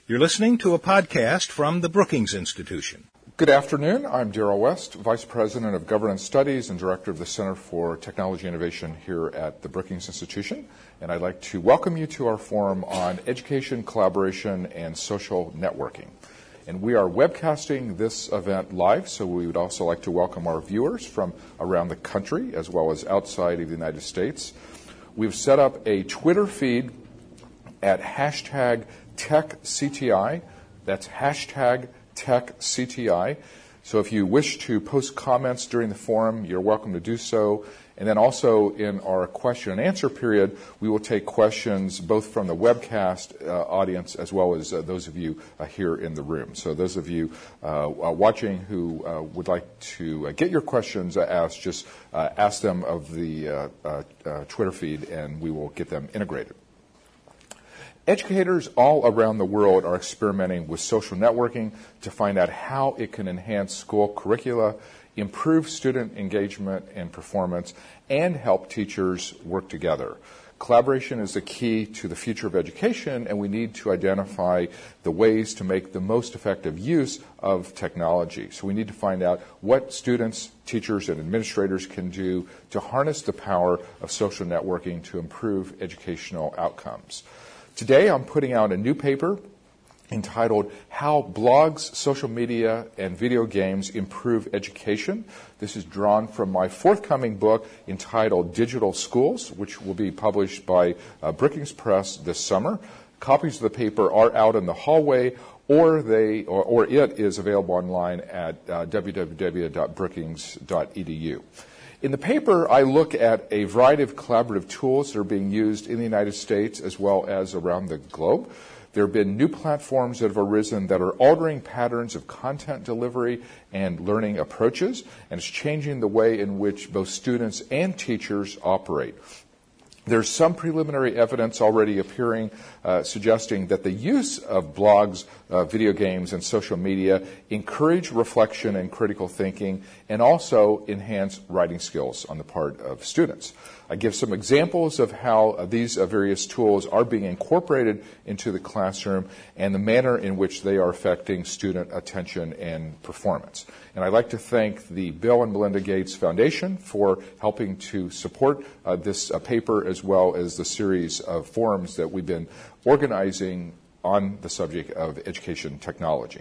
You're listening to a podcast from the Brookings Institution. Good afternoon. I'm Darrell West, Vice President of Governance Studies and Director of the Center for Technology Innovation here at the Brookings Institution. And I'd like to welcome you to our forum on education, collaboration, and social networking. And we are webcasting this event live, so we would also like to welcome our viewers from around the country as well as outside of the United States. We've set up a Twitter feed at hashtag TechCTI. That's hashtag TechCTI. So if you wish to post comments during the forum, you're welcome to do so. And then also in our question and answer period, we will take questions both from the webcast audience as well as those of you here in the room. So those of you watching who would like to get your questions asked, just ask them of the Twitter feed and we will get them integrated. Educators all around the world are experimenting with social networking to find out how it can enhance school curricula, improve student engagement and performance, and help teachers work together. Collaboration is the key to the future of education, and we need to identify the ways to make the most effective use of technology. So we need to find out what students, teachers, and administrators can do to harness the power of social networking to improve educational outcomes. Today, I'm putting out a new paper entitled How Blogs, Social Media, and Video Games Improve Education. This is drawn from my forthcoming book entitled Digital Schools, which will be published by Brookings Press this summer. Copies of the paper are out in the hallway, or it is available online at www.brookings.edu. In the paper, I look at a variety of collaborative tools that are being used in the United States as well as around the globe. There have been new platforms that have arisen that are altering patterns of content delivery and learning approaches, and it's changing the way in which both students and teachers operate. There's some preliminary evidence already appearing suggesting that the use of blogs, video games, and social media encourage reflection and critical thinking and also enhance writing skills on the part of students. I give some examples of how these various tools are being incorporated into the classroom and the manner in which they are affecting student attention and performance. And I'd like to thank the Bill and Melinda Gates Foundation for helping to support this paper as well as the series of forums that we've been organizing on the subject of education technology.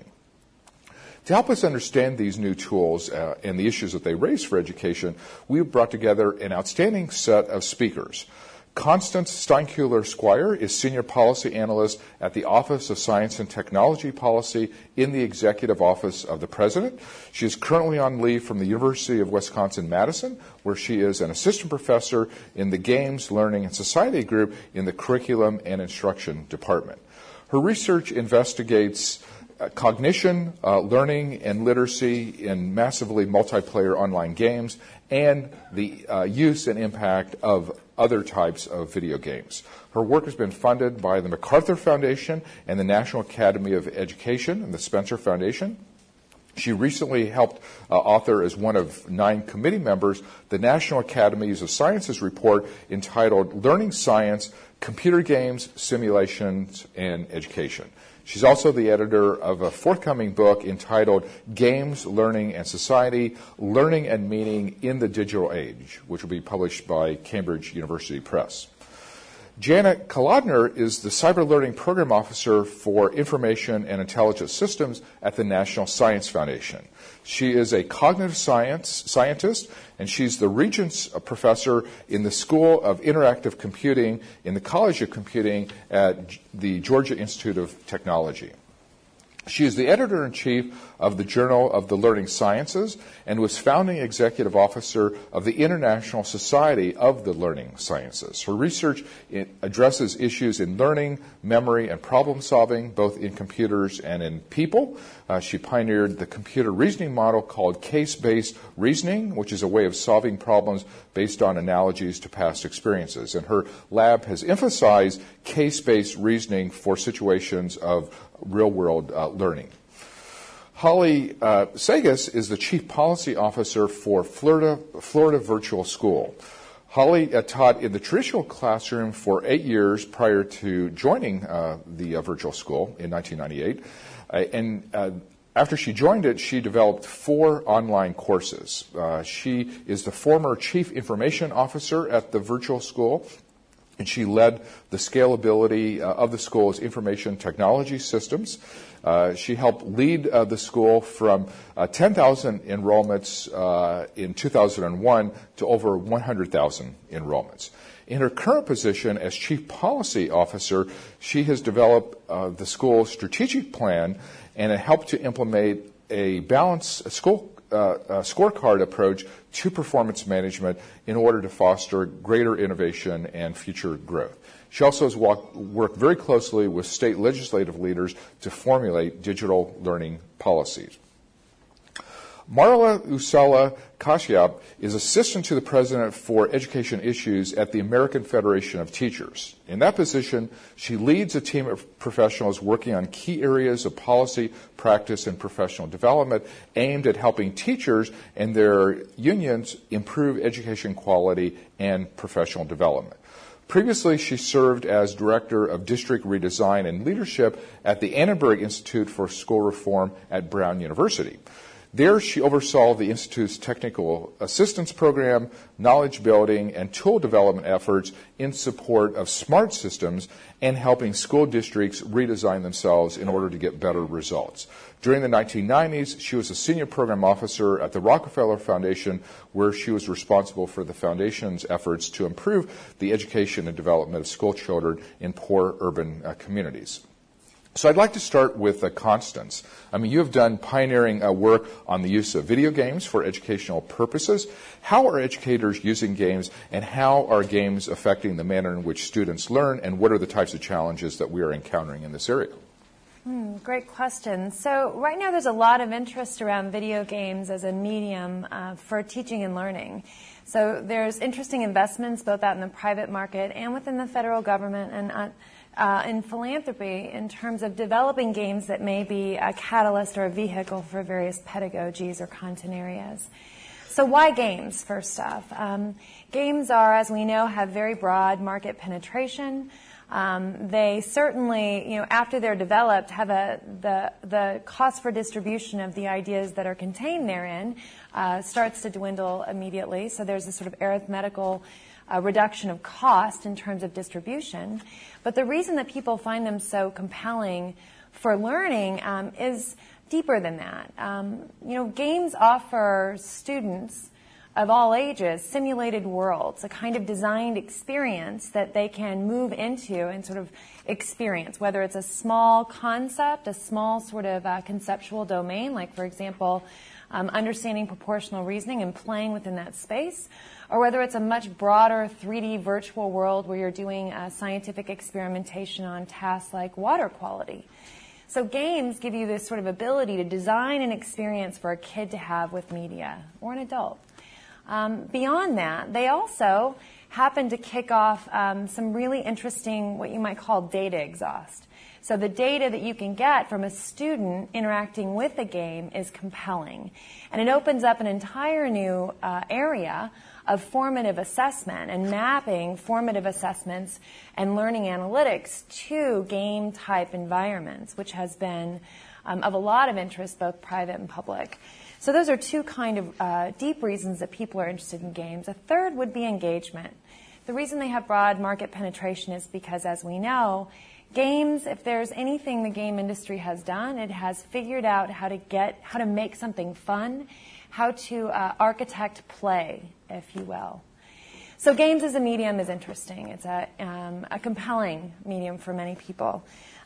To help us understand these new tools and the issues that they raise for education, we've brought together an outstanding set of speakers. Constance Steinkuehler-Squire is Senior Policy Analyst at the Office of Science and Technology Policy in the Executive Office of the President. She is currently on leave from the University of Wisconsin-Madison, where she is an assistant professor in the Games, Learning, and Society group in the Curriculum and Instruction Department. Her research investigates cognition, learning, and literacy in massively multiplayer online games, and the use and impact of other types of video games. Her work has been funded by the MacArthur Foundation and the National Academy of Education and the Spencer Foundation. She recently helped author, as one of 9 committee members, the National Academies of Sciences report entitled Learning Science, Computer Games, Simulations, and Education. She's also the editor of a forthcoming book entitled Games, Learning, and Society, Learning and Meaning in the Digital Age, which will be published by Cambridge University Press. Janet Kolodner is the Cyber Learning Program Officer for Information and Intelligence Systems at the National Science Foundation. She is a cognitive scientist, and she's the Regents Professor in the School of Interactive Computing in the College of Computing at the Georgia Institute of Technology. She is the editor-in-chief of the Journal of the Learning Sciences and was founding executive officer of the International Society of the Learning Sciences. Her research addresses issues in learning, memory, and problem solving, both in computers and in people. She pioneered the computer reasoning model called case-based reasoning, which is a way of solving problems based on analogies to past experiences. And her lab has emphasized case-based reasoning for situations of real-world learning. Holly Sagas is the Chief Policy Officer for Florida Virtual School. Holly taught in the traditional classroom for 8 years prior to joining the virtual school in 1998. After she joined it, she developed 4 online courses. She is the former Chief Information Officer at the virtual school, and she led the scalability of the school's information technology systems. She helped lead the school from 10,000 enrollments in 2001 to over 100,000 enrollments. In her current position as Chief Policy Officer, she has developed the school's strategic plan and helped to implement a balanced scorecard approach to performance management in order to foster greater innovation and future growth. She also has worked very closely with state legislative leaders to formulate digital learning policies. Marla Usala Kashyap is Assistant to the President for Education Issues at the American Federation of Teachers. In that position, she leads a team of professionals working on key areas of policy, practice, and professional development aimed at helping teachers and their unions improve education quality and professional development. Previously, she served as Director of District Redesign and Leadership at the Annenberg Institute for School Reform at Brown University. There, she oversaw the Institute's technical assistance program, knowledge building, and tool development efforts in support of smart systems and helping school districts redesign themselves in order to get better results. During the 1990s, she was a senior program officer at the Rockefeller Foundation, where she was responsible for the foundation's efforts to improve the education and development of school children in poor urban communities. So I'd like to start with Constance. You have done pioneering work on the use of video games for educational purposes. How are educators using games, and how are games affecting the manner in which students learn, and what are the types of challenges that we are encountering in this area? Great question. So right now there's a lot of interest around video games as a medium for teaching and learning. So there's interesting investments both out in the private market and within the federal government and in philanthropy in terms of developing games that may be a catalyst or a vehicle for various pedagogies or content areas. So why games, first off? Games are, as we know, have very broad market penetration. They certainly, after they're developed, have the cost for distribution of the ideas that are contained therein starts to dwindle immediately. So there's a sort of arithmetical reduction of cost in terms of distribution. But the reason that people find them so compelling for learning is deeper than that. Games offer students of all ages simulated worlds, a kind of designed experience that they can move into and sort of experience, whether it's a small concept, a small sort of conceptual domain, like, for example, understanding proportional reasoning and playing within that space, or whether it's a much broader 3D virtual world where you're doing scientific experimentation on tasks like water quality. So games give you this sort of ability to design an experience for a kid to have with media, or an adult. Beyond that, they also happen to kick off some really interesting, what you might call data exhaust. So the data that you can get from a student interacting with a game is compelling. And it opens up an entire new area of formative assessment and mapping formative assessments and learning analytics to game-type environments, which has been of a lot of interest, both private and public. So those are two kind of deep reasons that people are interested in games. A third would be engagement. The reason they have broad market penetration is because, as we know, games, if there's anything the game industry has done, it has figured out how to make something fun, how to architect play, if you will. So games as a medium is interesting. It's a compelling medium for many people.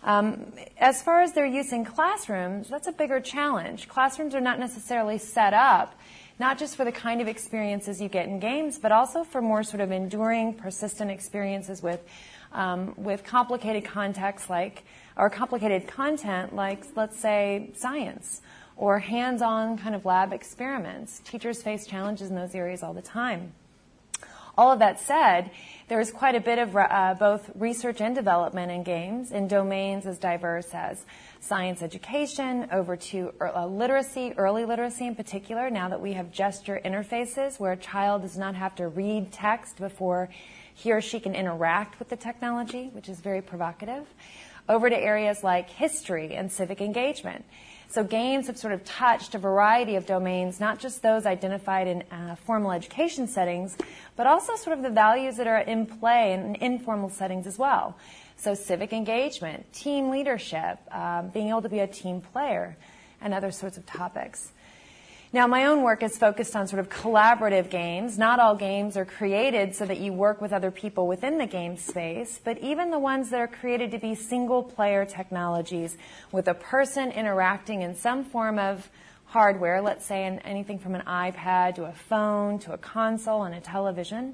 As far as their use in classrooms, that's a bigger challenge. Classrooms are not necessarily set up not just for the kind of experiences you get in games, but also for more sort of enduring, persistent experiences with complicated contexts or complicated content like, let's say, science or hands-on kind of lab experiments. Teachers face challenges in those areas all the time. All of that said, there is quite a bit of both research and development in games in domains as diverse as science education, over to literacy, early literacy in particular, now that we have gesture interfaces where a child does not have to read text before he or she can interact with the technology, which is very provocative, over to areas like history and civic engagement. So games have sort of touched a variety of domains, not just those identified in formal education settings, but also sort of the values that are in play in informal settings as well. So civic engagement, team leadership, being able to be a team player, and other sorts of topics. Now, my own work is focused on sort of collaborative games. Not all games are created so that you work with other people within the game space, but even the ones that are created to be single-player technologies with a person interacting in some form of hardware, let's say anything from an iPad to a phone to a console and a television.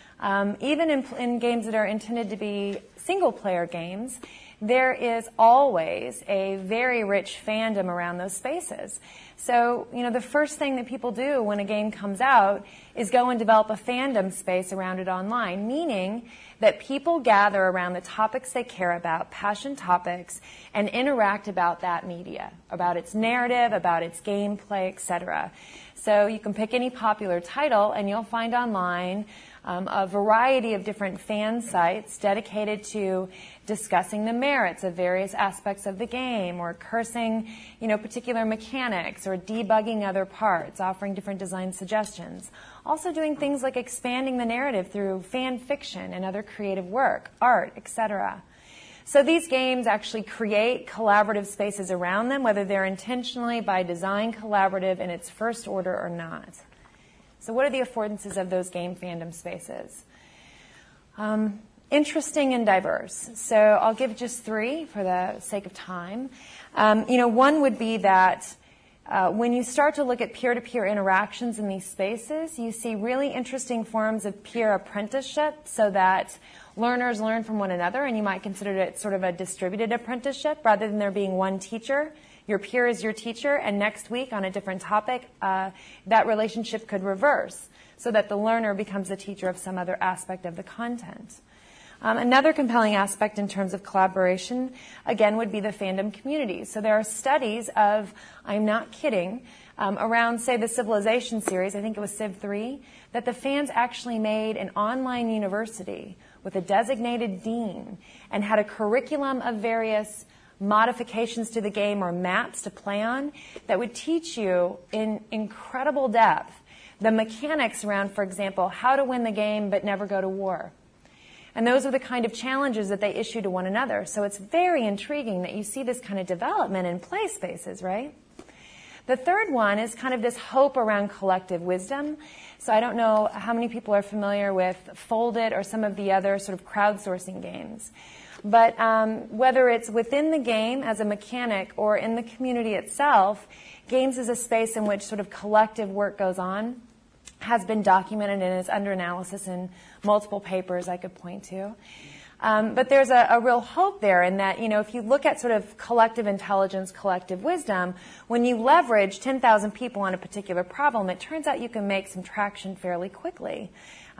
Even in games that are intended to be single-player games, there is always a very rich fandom around those spaces. So, the first thing that people do when a game comes out is go and develop a fandom space around it online, meaning that people gather around the topics they care about, passion topics, and interact about that media, about its narrative, about its gameplay, etc. So you can pick any popular title and you'll find online a variety of different fan sites dedicated to discussing the merits of various aspects of the game, or cursing, particular mechanics, or debugging other parts, offering different design suggestions. Also doing things like expanding the narrative through fan fiction and other creative work, art, etc. So these games actually create collaborative spaces around them, whether they're intentionally by design collaborative in its first order or not. So what are the affordances of those game fandom spaces? Interesting and diverse. So I'll give just three for the sake of time. One would be that when you start to look at peer-to-peer interactions in these spaces, you see really interesting forms of peer apprenticeship so that learners learn from one another, and you might consider it sort of a distributed apprenticeship rather than there being one teacher. Your peer is your teacher, and next week on a different topic, that relationship could reverse so that the learner becomes the teacher of some other aspect of the content. Another compelling aspect in terms of collaboration, again, would be the fandom community. So there are studies of, I'm not kidding, around, say, the Civilization series, I think it was Civ 3, that the fans actually made an online university with a designated dean and had a curriculum of various modifications to the game or maps to play on that would teach you in incredible depth the mechanics around, for example, how to win the game but never go to war. And those are the kind of challenges that they issue to one another. So it's very intriguing that you see this kind of development in play spaces, right? The third one is kind of this hope around collective wisdom. So I don't know how many people are familiar with Foldit or some of the other sort of crowdsourcing games. But whether it's within the game as a mechanic or in the community itself, games is a space in which sort of collective work goes on, has been documented and is under analysis in multiple papers I could point to. But there's a real hope there in that, if you look at sort of collective intelligence, collective wisdom, when you leverage 10,000 people on a particular problem, it turns out you can make some traction fairly quickly.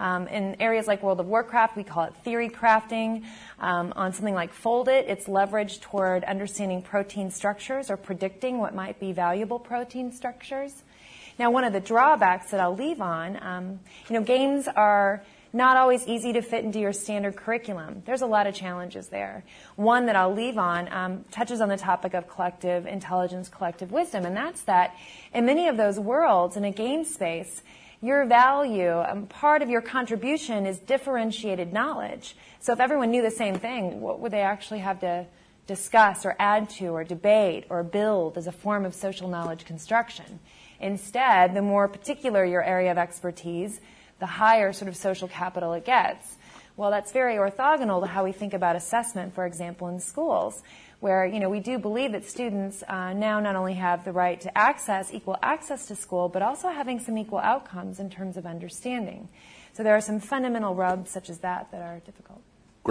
In areas like World of Warcraft, we call it theory crafting. On something like Foldit, it's leveraged toward understanding protein structures or predicting what might be valuable protein structures. Now, one of the drawbacks that I'll leave on, games are not always easy to fit into your standard curriculum. There's a lot of challenges there. One that I'll leave on touches on the topic of collective intelligence, collective wisdom, and that's that in many of those worlds in a game space, your value, part of your contribution is differentiated knowledge. So if everyone knew the same thing, what would they actually have to discuss or add to or debate or build as a form of social knowledge construction? Instead, the more particular your area of expertise, the higher sort of social capital it gets. Well, that's very orthogonal to how we think about assessment, for example, in schools, where, we do believe that students now not only have the right to equal access to school, but also having some equal outcomes in terms of understanding. So there are some fundamental rubs such as that are difficult. Great.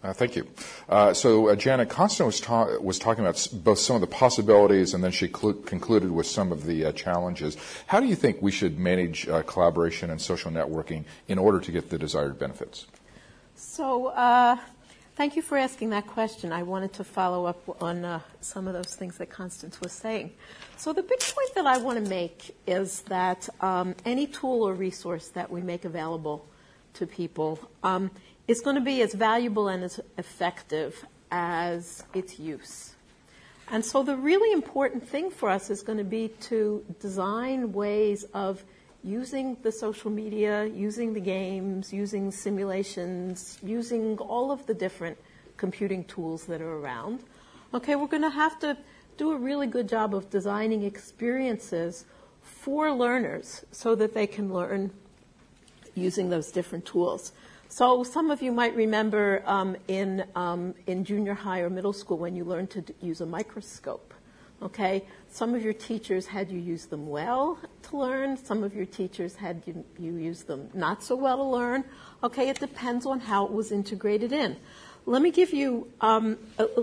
Thank you. So Janet, Constance was talking about both some of the possibilities, and then she concluded with some of the challenges. How do you think we should manage collaboration and social networking in order to get the desired benefits? So thank you for asking that question. I wanted to follow up on some of those things that Constance was saying. So the big point that I want to make is that any tool or resource that we make available to people is going to be as valuable and as effective as its use. And so the really important thing for us is going to be to design ways of using the social media, using the games, using simulations, using all of the different computing tools that are around. Okay, we're going to have to do a really good job of designing experiences for learners so that they can learn using those different tools. So some of you might remember in junior high or middle school when you learned to use a microscope. Okay, some of your teachers had you use them well to learn. Some of your teachers had you use them not so well to learn. Okay, it depends on how it was integrated in. Let me give you an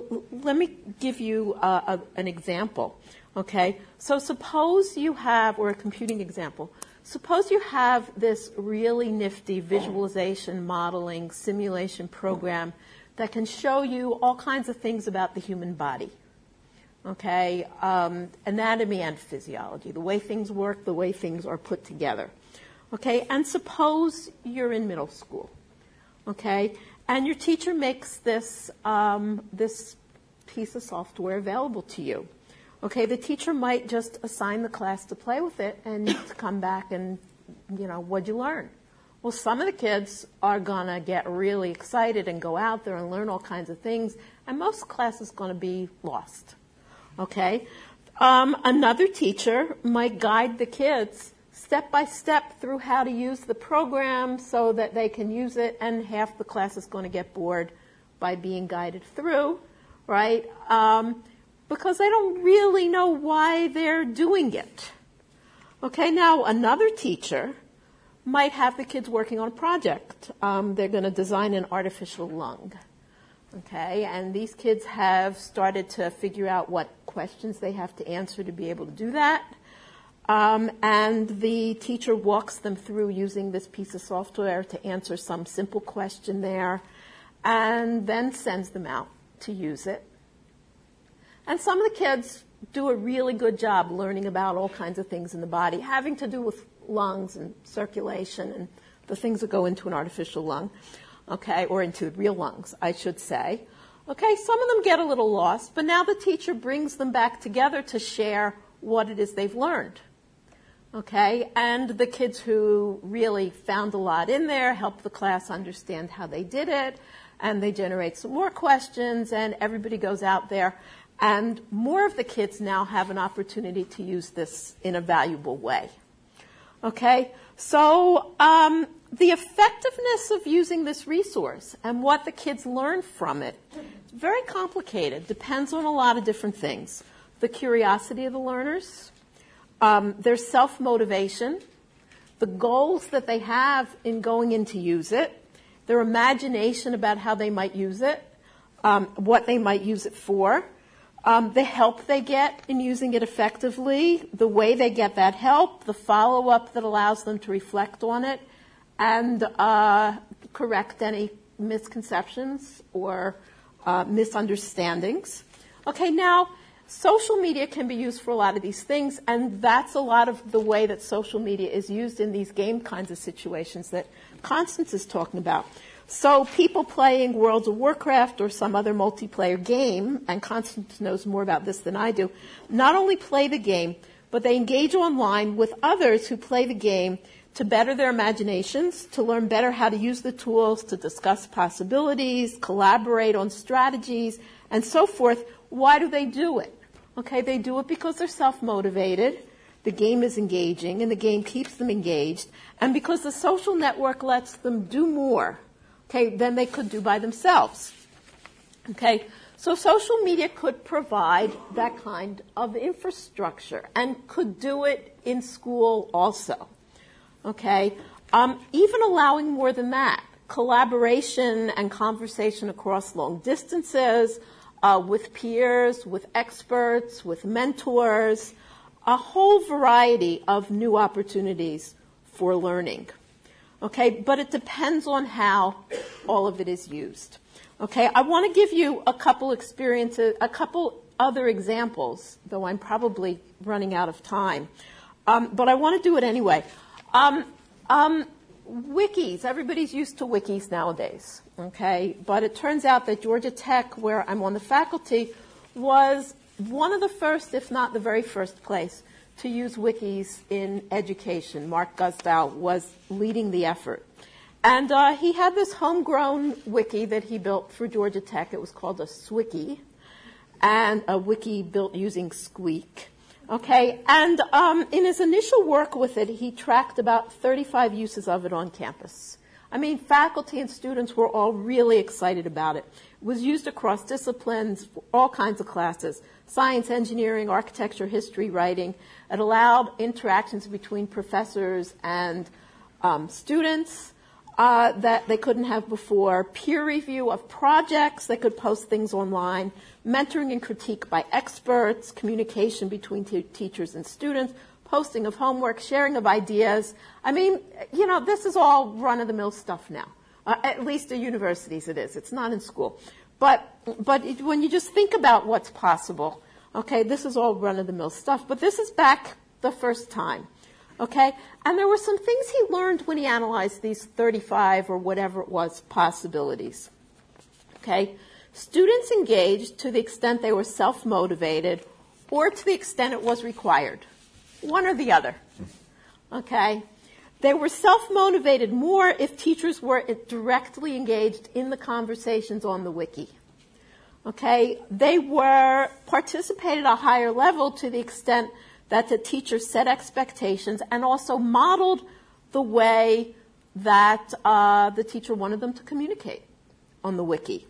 example. Okay, so suppose you have, or a computing example. Suppose you have this really nifty visualization, modeling, simulation program that can show you all kinds of things about the human body. Okay, anatomy and physiology, the way things work, the way things are put together. Okay, and suppose you're in middle school. Okay, and your teacher makes this piece of software available to you. Okay, the teacher might just assign the class to play with it and to come back and, what'd you learn? Well, some of the kids are going to get really excited and go out there and learn all kinds of things, and most class is going to be lost. Okay? Another teacher might guide the kids step by step through how to use the program so that they can use it, and half the class is going to get bored by being guided through, right? Because they don't really know why they're doing it. Okay, now another teacher might have the kids working on a project. They're going to design an artificial lung. Okay, and these kids have started to figure out what questions they have to answer to be able to do that. And the teacher walks them through using this piece of software to answer some simple question there, and then sends them out to use it. And some of the kids do a really good job learning about all kinds of things in the body, having to do with lungs and circulation and the things that go into an artificial lung, okay, or into real lungs, I should say. Okay, some of them get a little lost, but now the teacher brings them back together to share what it is they've learned. Okay, and the kids who really found a lot in there help the class understand how they did it, and they generate some more questions, and everybody goes out there. And more of the kids now have an opportunity to use this in a valuable way. Okay, so the effectiveness of using this resource and what the kids learn from it is very complicated. Depends on a lot of different things. The curiosity of the learners, their self-motivation, the goals that they have in going in to use it, their imagination about how they might use it, what they might use it for, the help they get in using it effectively, the way they get that help, the follow-up that allows them to reflect on it and correct any misconceptions or misunderstandings. Okay, now, social media can be used for a lot of these things, and that's a lot of the way that social media is used in these game kinds of situations that Constance is talking about. So people playing World of Warcraft or some other multiplayer game, and Constance knows more about this than I do, not only play the game, but they engage online with others who play the game to better their imaginations, to learn better how to use the tools, to discuss possibilities, collaborate on strategies, and so forth. Why do they do it? Okay, they do it because they're self-motivated, the game is engaging, and the game keeps them engaged, and because the social network lets them do more, okay, than they could do by themselves. Okay, so social media could provide that kind of infrastructure and could do it in school also. Okay, even allowing more than that, collaboration and conversation across long distances, with peers, with experts, with mentors, a whole variety of new opportunities for learning. Okay, but it depends on how all of it is used. Okay, I want to give you a couple other examples, though I'm probably running out of time. But I want to do it anyway. Wikis, everybody's used to wikis nowadays, okay? But it turns out that Georgia Tech, where I'm on the faculty, was one of the first, if not the very first place, to use wikis in education. Mark Guzdow was leading the effort. And he had this homegrown wiki that he built for Georgia Tech. It was called a Swiki, and a wiki built using Squeak. Okay, and in his initial work with it, he tracked about 35 uses of it on campus. I mean, faculty and students were all really excited about it. It was used across disciplines, for all kinds of classes: science, engineering, architecture, history, writing. It allowed interactions between professors and students that they couldn't have before, peer review of projects, they could post things online, mentoring and critique by experts, communication between teachers and students, posting of homework, sharing of ideas. I mean, you know, this is all run-of-the-mill stuff now. At least at universities it is. It's not in school. But when you just think about what's possible, okay, this is all run-of-the-mill stuff. But this is back the first time. Okay? And there were some things he learned when he analyzed these 35 or whatever it was possibilities. Okay? Students engaged to the extent they were self-motivated or to the extent it was required. One or the other. Okay? They were self-motivated more if teachers were directly engaged in the conversations on the wiki. Okay? They were participated at a higher level to the extent that the teacher set expectations and also modeled the way that the teacher wanted them to communicate on the wiki.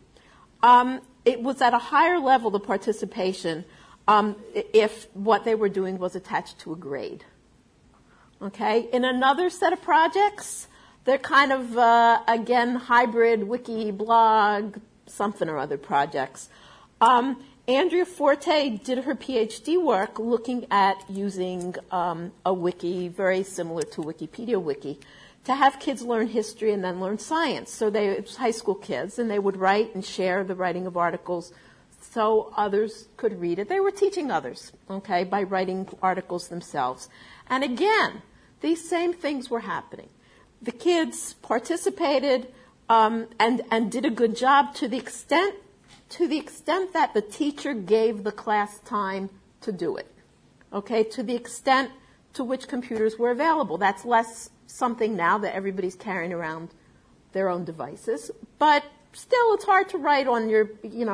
It was at a higher level, the participation, if what they were doing was attached to a grade. Okay? In another set of projects, they're kind of, again, hybrid wiki, blog, something or other projects. Andrea Forte did her PhD work looking at using a wiki very similar to Wikipedia Wiki to have kids learn history and then learn science. So it was high school kids, and they would write and share the writing of articles so others could read it. They were teaching others, okay, by writing articles themselves. And again, these same things were happening. The kids participated and did a good job to the extent that the teacher gave the class time to do it, okay, to the extent to which computers were available. That's less something now that everybody's carrying around their own devices, but still it's hard to write on your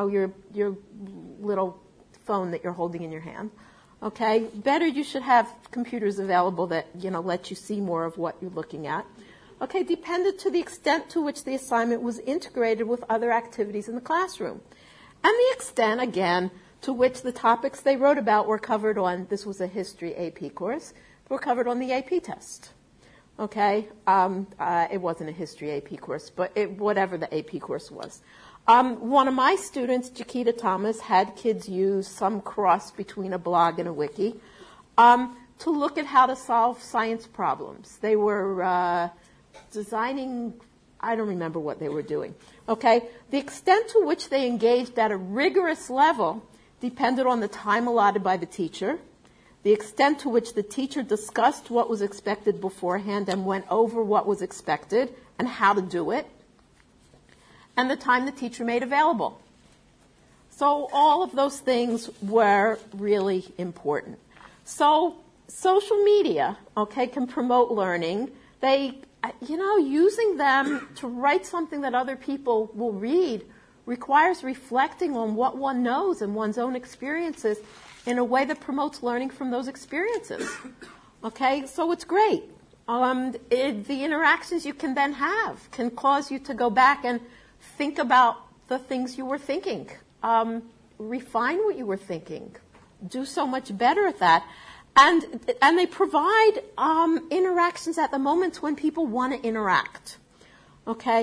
little phone that you're holding in your hand, okay? Better you should have computers available that, let you see more of what you're looking at. Okay, depended to the extent to which the assignment was integrated with other activities in the classroom. And the extent, again, to which the topics they wrote about were covered on, this was a history AP course, were covered on the AP test. Okay? It wasn't a history AP course, but whatever the AP course was. One of my students, Chiquita Thomas, had kids use some cross between a blog and a wiki to look at how to solve science problems. They were designing, I don't remember what they were doing. Okay? The extent to which they engaged at a rigorous level depended on the time allotted by the teacher, the extent to which the teacher discussed what was expected beforehand and went over what was expected and how to do it, and the time the teacher made available. So all of those things were really important. So social media, okay, can promote learning. They, using them to write something that other people will read requires reflecting on what one knows and one's own experiences in a way that promotes learning from those experiences. Okay, so it's great. The interactions you can then have can cause you to go back and think about the things you were thinking. Refine what you were thinking. Do so much better at that. And they provide interactions at the moments when people want to interact. Okay?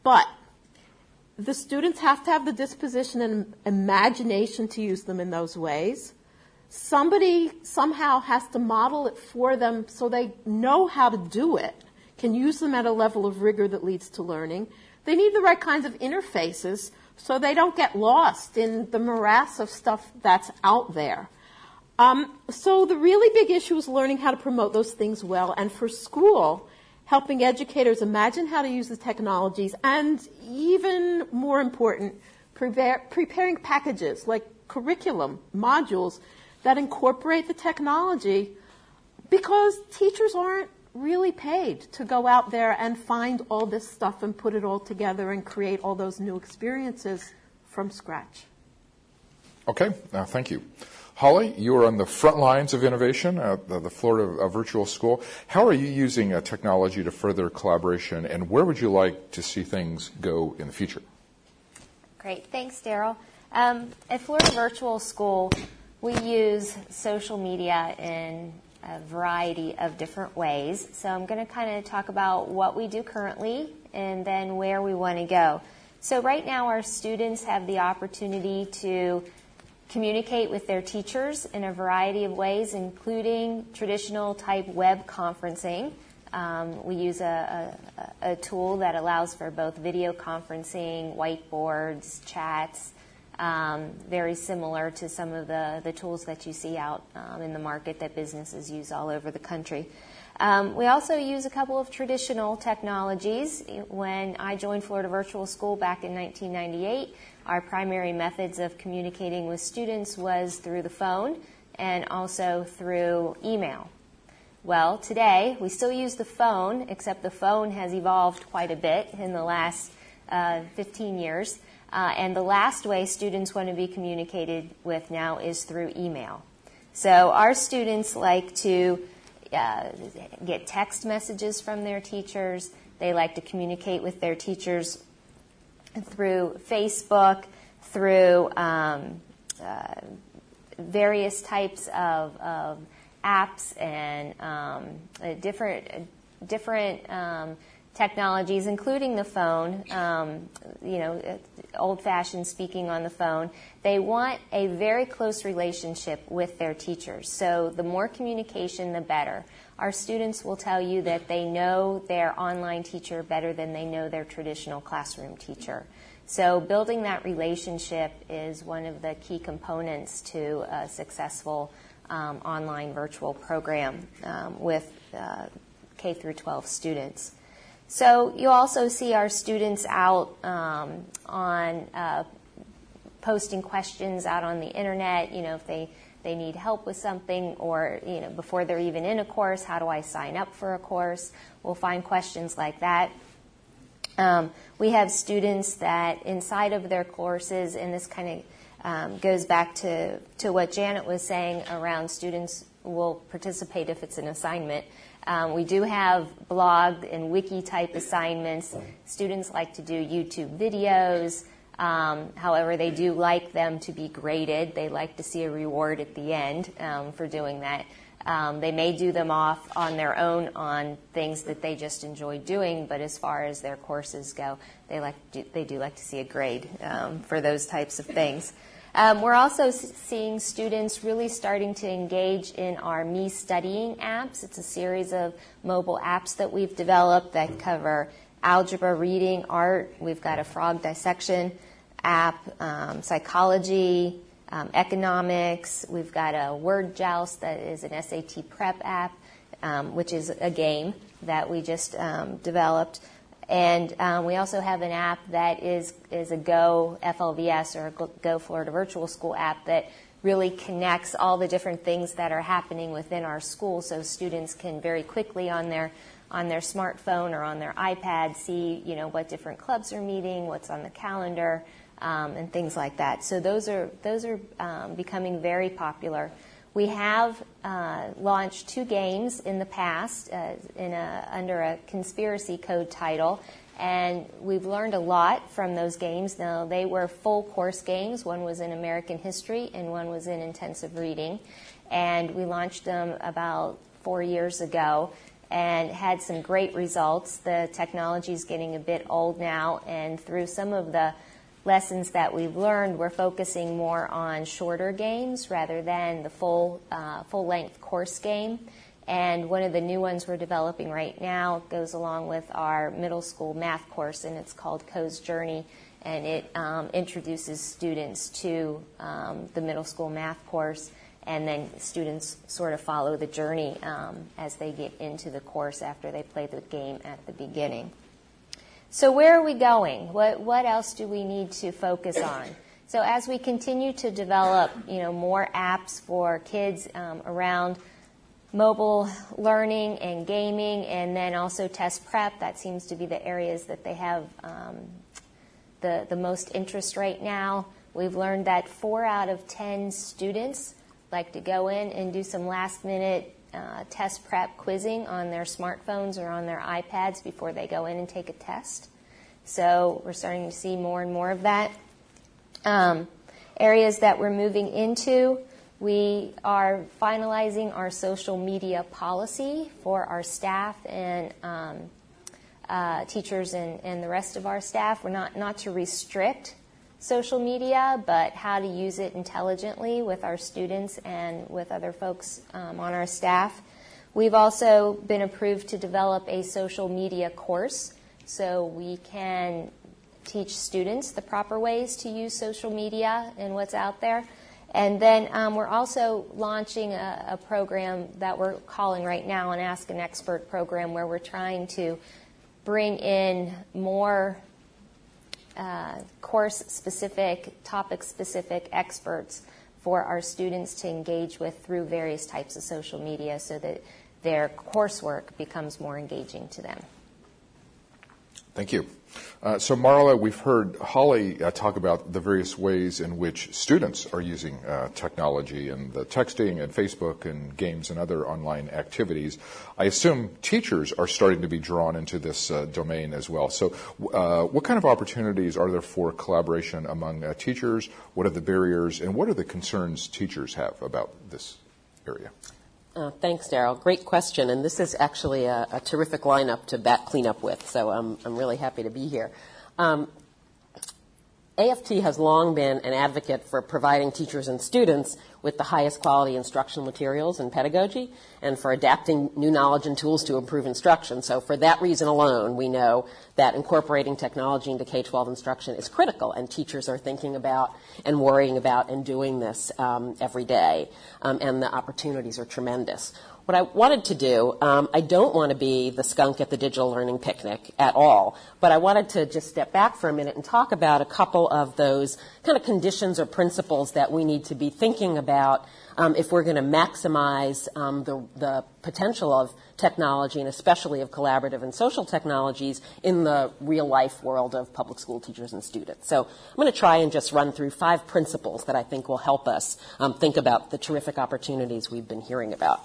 But the students have to have the disposition and imagination to use them in those ways. Somebody somehow has to model it for them so they know how to do it, can use them at a level of rigor that leads to learning. They need the right kinds of interfaces so they don't get lost in the morass of stuff that's out there. So the really big issue is learning how to promote those things well, and for school, helping educators imagine how to use the technologies, and even more important, preparing packages like curriculum, modules that incorporate the technology, because teachers aren't really paid to go out there and find all this stuff and put it all together and create all those new experiences from scratch. Okay, thank you. Holly, you are on the front lines of innovation at the Florida Virtual School. How are you using technology to further collaboration, and where would you like to see things go in the future? Great. Thanks, Daryl. At Florida Virtual School, we use social media in a variety of different ways. So I'm going to kind of talk about what we do currently and then where we want to go. So right now our students have the opportunity to communicate with their teachers in a variety of ways, including traditional type web conferencing. We use a tool that allows for both video conferencing, whiteboards, chats, very similar to some of the tools that you see out in the market that businesses use all over the country. We also use a couple of traditional technologies. When I joined Florida Virtual School back in 1998, our primary methods of communicating with students was through the phone and also through email. Well, today we still use the phone, except the phone has evolved quite a bit in the last 15 years. And the last way students want to be communicated with now is through email. So our students like to get text messages from their teachers. They like to communicate with their teachers through Facebook, through various types of apps and different technologies, including the phone, old-fashioned speaking on the phone. They want a very close relationship with their teachers. So the more communication, the better. Our students will tell you that they know their online teacher better than they know their traditional classroom teacher. So building that relationship is one of the key components to a successful online virtual program with K through 12 students. So you also see our students out on posting questions out on the internet, if they need help with something, or before they're even in a course, how do I sign up for a course? We'll find questions like that. We have students that inside of their courses, and this kind of goes back to what Janet was saying around students will participate if it's an assignment. We do have blog and wiki type assignments. Students like to do YouTube videos. However, they do like them to be graded. They like to see a reward at the end for doing that. They may do them off on their own on things that they just enjoy doing, but as far as their courses go, they do like to see a grade for those types of things. We're also seeing students really starting to engage in our Me Studying apps. It's a series of mobile apps that we've developed that cover algebra, reading, art. We've got a frog dissection app, psychology, economics. We've got a word joust that is an SAT prep app, which is a game that we just developed. And we also have an app that is a Go FLVS or a Go Florida Virtual School app that really connects all the different things that are happening within our school, so students can very quickly on their smartphone or on their iPad see what different clubs are meeting, what's on the calendar, and things like that. So those are becoming very popular. We have launched 2 games in the past under a conspiracy code title, and we've learned a lot from those games. Now, they were full course games. One was in American history and one was in intensive reading, and we launched them about 4 years ago. and had some great results. The technology is getting a bit old now, and through some of the lessons that we've learned, we're focusing more on shorter games rather than the full-length course game. And one of the new ones we're developing right now goes along with our middle school math course, and it's called Co's Journey, and it introduces students to the middle school math course, and then students sort of follow the journey as they get into the course after they play the game at the beginning. So where are we going? What else do we need to focus on? So as we continue to develop, more apps for kids around mobile learning and gaming, and then also test prep, that seems to be the areas that they have the most interest right now. We've learned that 4 out of 10 students like to go in and do some last-minute test prep quizzing on their smartphones or on their iPads before they go in and take a test. So we're starting to see more and more of that. Areas that we're moving into, we are finalizing our social media policy for our staff and teachers and the rest of our staff. We're not to restrict social media, but how to use it intelligently with our students and with other folks on our staff. We've also been approved to develop a social media course so we can teach students the proper ways to use social media and what's out there. And then we're also launching a program that we're calling right now an Ask an Expert program, where we're trying to bring in more course-specific, topic-specific experts for our students to engage with through various types of social media so that their coursework becomes more engaging to them. Thank you. So Marla, we've heard Holly talk about the various ways in which students are using technology and the texting and Facebook and games and other online activities. I assume teachers are starting to be drawn into this domain as well. So what kind of opportunities are there for collaboration among teachers? What are the barriers, and what are the concerns teachers have about this area? Thanks, Daryl. Great question, and this is actually a terrific lineup to clean up with, so I'm really happy to be here. AFT has long been an advocate for providing teachers and students with the highest quality instructional materials and pedagogy, and for adapting new knowledge and tools to improve instruction. So for that reason alone, we know that incorporating technology into K-12 instruction is critical, and teachers are thinking about and worrying about and doing this every day, and the opportunities are tremendous. What I wanted to do, I don't want to be the skunk at the digital learning picnic at all, but I wanted to just step back for a minute and talk about a couple of those kind of conditions or principles that we need to be thinking about if we're going to maximize the potential of technology, and especially of collaborative and social technologies, in the real-life world of public school teachers and students. So I'm going to try and just run through 5 principles that I think will help us think about the terrific opportunities we've been hearing about.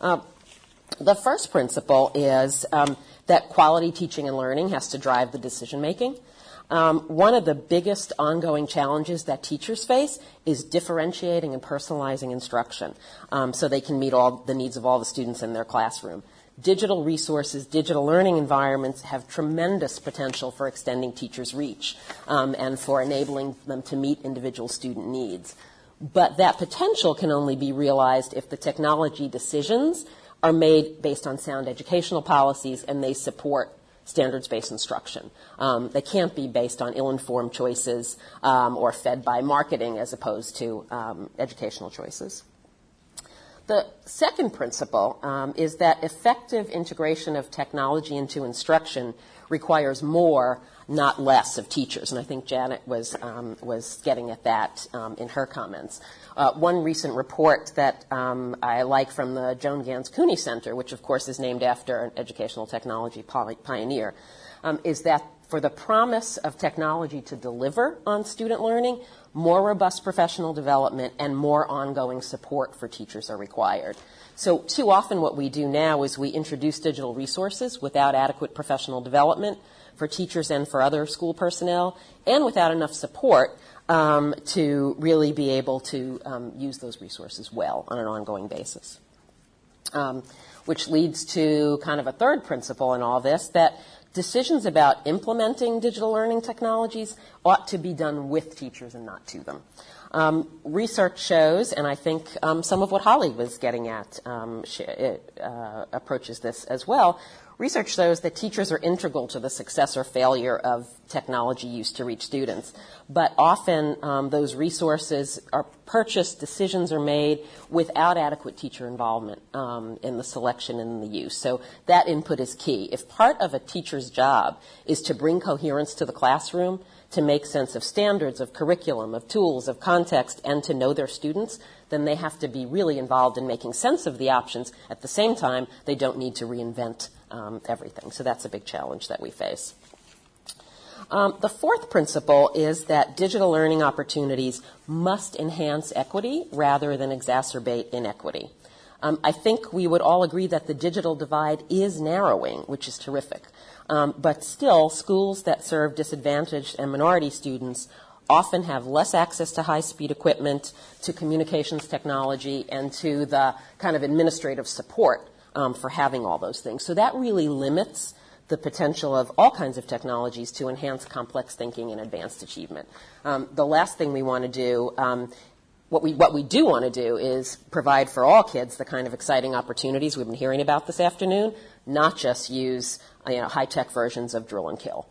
The first principle is that quality teaching and learning has to drive the decision-making. One of the biggest ongoing challenges that teachers face is differentiating and personalizing instruction so they can meet all the needs of all the students in their classroom. Digital resources, digital learning environments have tremendous potential for extending teachers' reach and for enabling them to meet individual student needs. But that potential can only be realized if the technology decisions are made based on sound educational policies and they support standards-based instruction. They can't be based on ill-informed choices or fed by marketing as opposed to educational choices. The second principle is that effective integration of technology into instruction requires more, not less, of teachers. And I think Janet was getting at that in her comments. One recent report that I like from the Joan Gans Cooney Center, which of course is named after an educational technology pioneer, is that for the promise of technology to deliver on student learning, more robust professional development and more ongoing support for teachers are required. So too often what we do now is we introduce digital resources without adequate professional development for teachers and for other school personnel, and without enough support to really be able to use those resources well on an ongoing basis. which leads to kind of a third principle in all this, that decisions about implementing digital learning technologies ought to be done with teachers and not to them. Research shows, and I think some of what Holly was getting at approaches this as well, research shows that teachers are integral to the success or failure of technology use to reach students. But often those resources are purchased, decisions are made without adequate teacher involvement in the selection and the use. So that input is key. If part of a teacher's job is to bring coherence to the classroom, to make sense of standards, of curriculum, of tools, of context, and to know their students, then they have to be really involved in making sense of the options. At the same time, they don't need to reinvent everything. So that's a big challenge that we face. The fourth principle is that digital learning opportunities must enhance equity rather than exacerbate inequity. I think we would all agree that the digital divide is narrowing, which is terrific. But still, schools that serve disadvantaged and minority students often have less access to high-speed equipment, to communications technology, and to the kind of administrative support for having all those things. So that really limits the potential of all kinds of technologies to enhance complex thinking and advanced achievement. The last thing we want to do, what we do want to do is provide for all kids the kind of exciting opportunities we've been hearing about this afternoon, not just use high-tech versions of drill and kill.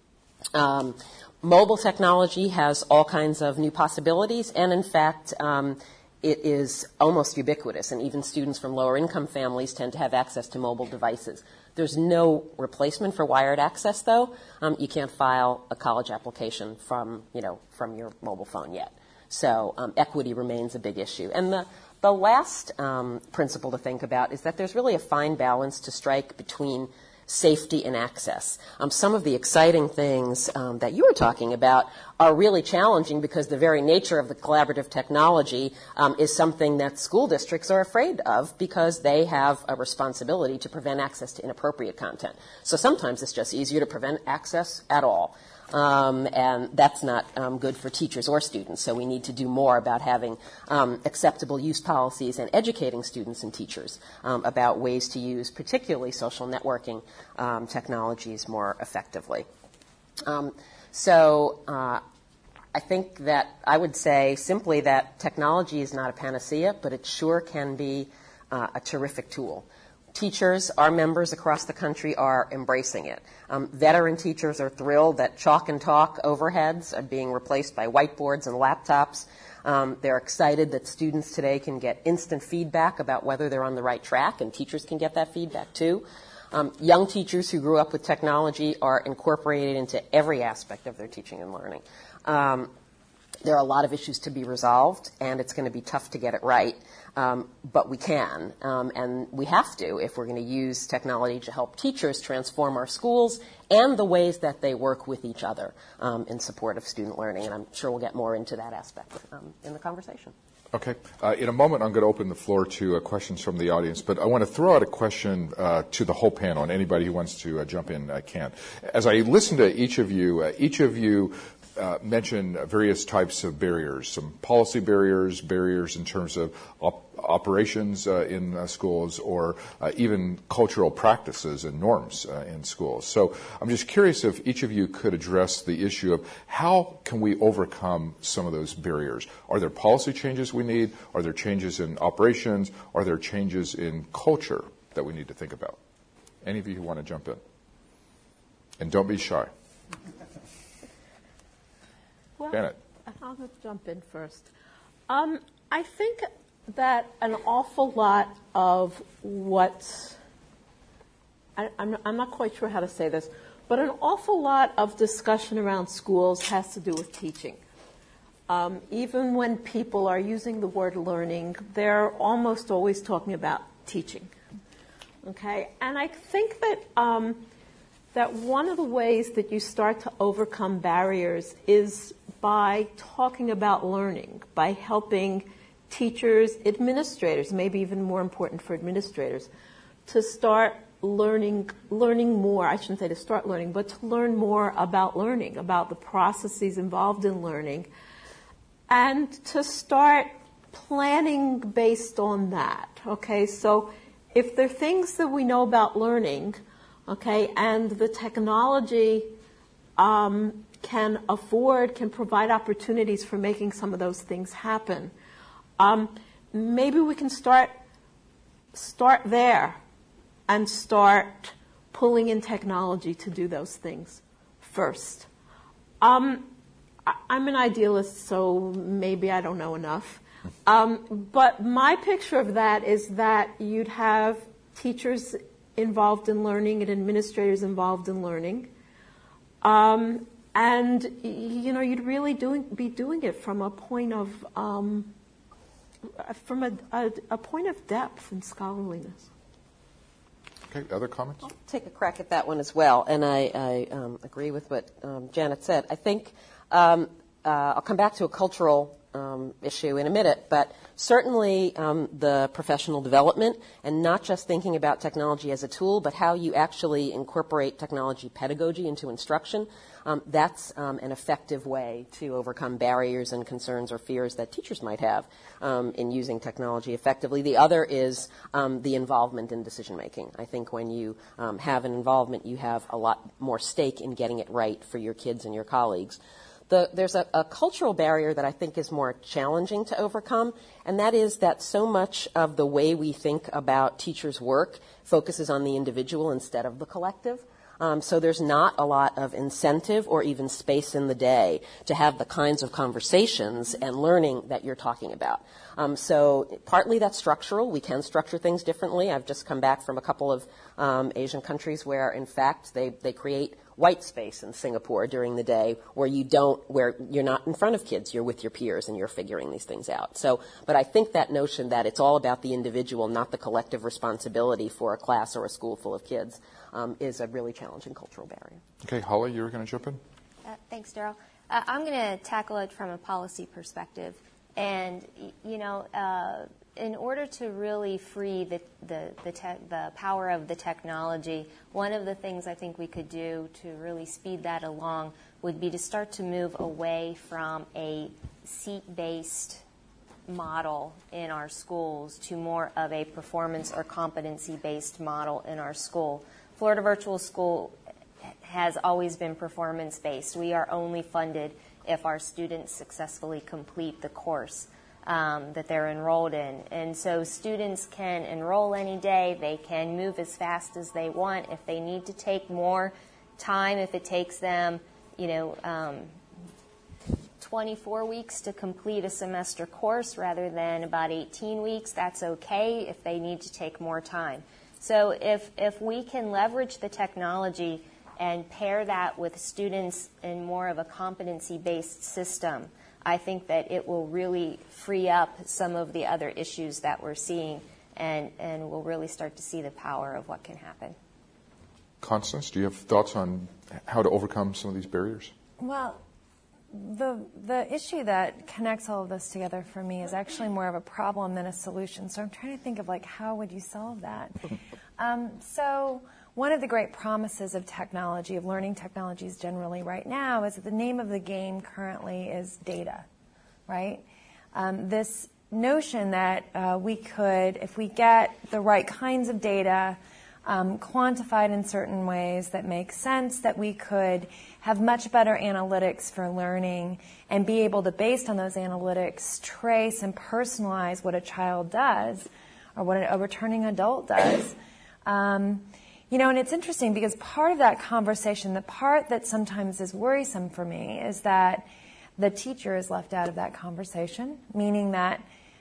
Mobile technology has all kinds of new possibilities, and in fact, it is almost ubiquitous, and even students from lower income families tend to have access to mobile devices. There's no replacement for wired access, though. You can't file a college application from your mobile phone yet. So equity remains a big issue. And the last principle to think about is that there's really a fine balance to strike between safety and access. Some of the exciting things that you were talking about are really challenging because the very nature of the collaborative technology is something that school districts are afraid of because they have a responsibility to prevent access to inappropriate content. So sometimes it's just easier to prevent access at all. And that's not good for teachers or students. So we need to do more about having acceptable use policies and educating students and teachers about ways to use particularly social networking technologies more effectively. So I think that I would say simply that technology is not a panacea, but it sure can be a terrific tool. Teachers, our members across the country, are embracing it. Veteran teachers are thrilled that chalk and talk overheads are being replaced by whiteboards and laptops. They're excited that students today can get instant feedback about whether they're on the right track, and teachers can get that feedback too. Young teachers who grew up with technology are incorporated into every aspect of their teaching and learning. There are a lot of issues to be resolved, and it's going to be tough to get it right. But we can, and we have to if we're going to use technology to help teachers transform our schools and the ways that they work with each other in support of student learning. And I'm sure we'll get more into that aspect in the conversation. Okay. In a moment, I'm going to open the floor to questions from the audience, but I want to throw out a question to the whole panel, and anybody who wants to jump in can. As I listen to each of you mention various types of barriers, some policy barriers in terms of operations in schools, or even cultural practices and norms in schools. So I'm just curious if each of you could address the issue of how can we overcome some of those barriers. Are there policy changes we need? Are there changes in operations? Are there changes in culture that we need to think about? Any of you who want to jump in? And don't be shy. Well, Janet. I'll just jump in first. I think that an awful lot of I'm not quite sure how to say this, but an awful lot of discussion around schools has to do with teaching. Even when people are using the word learning, they're almost always talking about teaching. Okay, and I think that that one of the ways that you start to overcome barriers is by talking about learning, by helping teachers, administrators, maybe even more important for administrators, to start learning more. I shouldn't say to start learning, but to learn more about learning, about the processes involved in learning, and to start planning based on that. Okay, so if there are things that we know about learning, okay, and the technology can provide opportunities for making some of those things happen, maybe we can start there and start pulling in technology to do those things first. I'm an idealist, so maybe I don't know enough. But my picture of that is that you'd have teachers involved in learning and administrators involved in learning. And, you'd really be doing it from a point of, a point of depth and scholarliness. Okay, other comments? I'll take a crack at that one as well, and I agree with what Janet said. I think I'll come back to a cultural issue in a minute, but certainly the professional development and not just thinking about technology as a tool, but how you actually incorporate technology pedagogy into instruction, that's an effective way to overcome barriers and concerns or fears that teachers might have in using technology effectively. The other is the involvement in decision making. I think when you have an involvement, you have a lot more stake in getting it right for your kids and your colleagues. There's a cultural barrier that I think is more challenging to overcome, and that is that so much of the way we think about teachers' work focuses on the individual instead of the collective. So there's not a lot of incentive or even space in the day to have the kinds of conversations and learning that you're talking about. So partly that's structural. We can structure things differently. I've just come back from a couple of Asian countries where, in fact, they create white space in Singapore during the day where you're not in front of kids, you're with your peers and you're figuring these things out. So, but I think that notion that it's all about the individual, not the collective responsibility for a class or a school full of kids, is a really challenging cultural barrier. Okay, Holly, you were going to jump in? Thanks, Daryl. I'm going to tackle it from a policy perspective. And, in order to really free the power of the technology, one of the things I think we could do to really speed that along would be to start to move away from a seat-based model in our schools to more of a performance or competency-based model in our school. Florida Virtual School has always been performance-based. We are only funded if our students successfully complete the course that they're enrolled in. And so students can enroll any day. They can move as fast as they want. If they need to take more time, if it takes them, 24 weeks to complete a semester course rather than about 18 weeks, that's okay if they need to take more time. So if we can leverage the technology and pair that with students in more of a competency-based system, I think that it will really free up some of the other issues that we're seeing, and we'll really start to see the power of what can happen. Constance, do you have thoughts on how to overcome some of these barriers? Well, the issue that connects all of this together for me is actually more of a problem than a solution. So I'm trying to think of how would you solve that? So one of the great promises of technology, of learning technologies generally right now, is that the name of the game currently is data, right? This notion that we could, if we get the right kinds of data, quantified in certain ways that make sense, that we could have much better analytics for learning and be able to, based on those analytics, trace and personalize what a child does or what a returning adult does. And it's interesting because part of that conversation, the part that sometimes is worrisome for me is that the teacher is left out of that conversation, meaning that,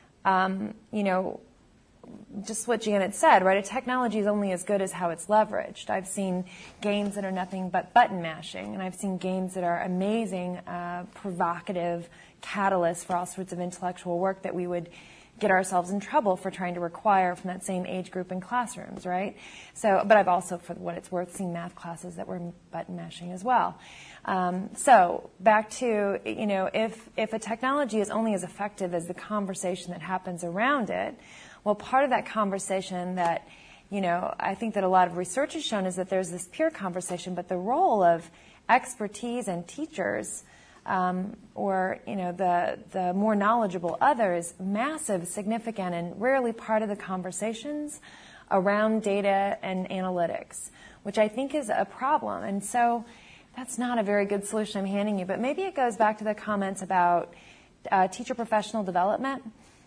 just what Janet said, right? A technology is only as good as how it's leveraged. I've seen games that are nothing but button mashing, and I've seen games that are amazing, provocative catalysts for all sorts of intellectual work that we would get ourselves in trouble for trying to require from that same age group in classrooms, right? So, but I've also, for what it's worth, seen math classes that were button mashing as well. So back to, if a technology is only as effective as the conversation that happens around it, well, part of that conversation that, I think that a lot of research has shown is that there's this peer conversation, but the role of expertise and teachers or the more knowledgeable others, massive, significant, and rarely part of the conversations around data and analytics, which I think is a problem. And so that's not a very good solution I'm handing you. But maybe it goes back to the comments about teacher professional development.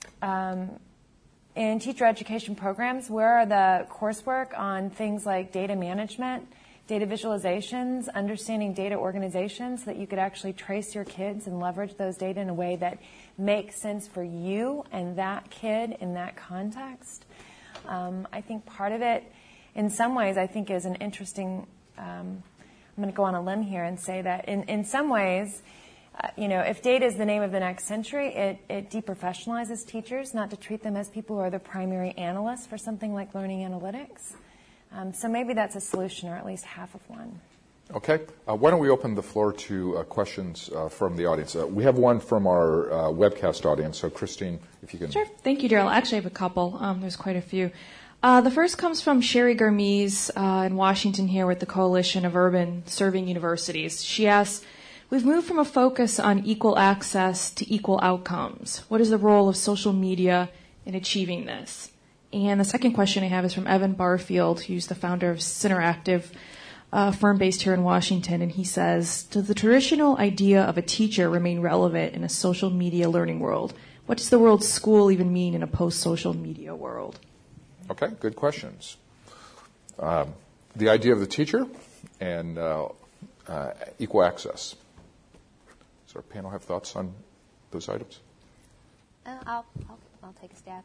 In teacher education programs, where are the coursework on things like data management, data visualizations, understanding data organization so that you could actually trace your kids and leverage those data in a way that makes sense for you and that kid in that context? I think part of it, in some ways, I think is an interesting, I'm going to go on a limb here and say that in some ways, if data is the name of the next century, it deprofessionalizes teachers, not to treat them as people who are the primary analysts for something like learning analytics. So maybe that's a solution, or at least half of one. Okay. Why don't we open the floor to questions from the audience? We have one from our webcast audience. So, Christine, if you can. Sure. Thank you, Daryl. I actually have a couple. There's quite a few. The first comes from Sherry Gurmese in Washington here with the Coalition of Urban Serving Universities. She asks, we've moved from a focus on equal access to equal outcomes. What is the role of social media in achieving this? And the second question I have is from Evan Barfield, who's the founder of Cineractive, a firm based here in Washington. And he says, does the traditional idea of a teacher remain relevant in a social media learning world? What does the word school even mean in a post-social media world? Okay, good questions. The idea of the teacher and equal access. Does our panel have thoughts on those items? I'll take a stab.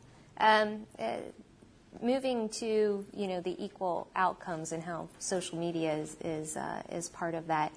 Moving to the equal outcomes and how social media is part of that.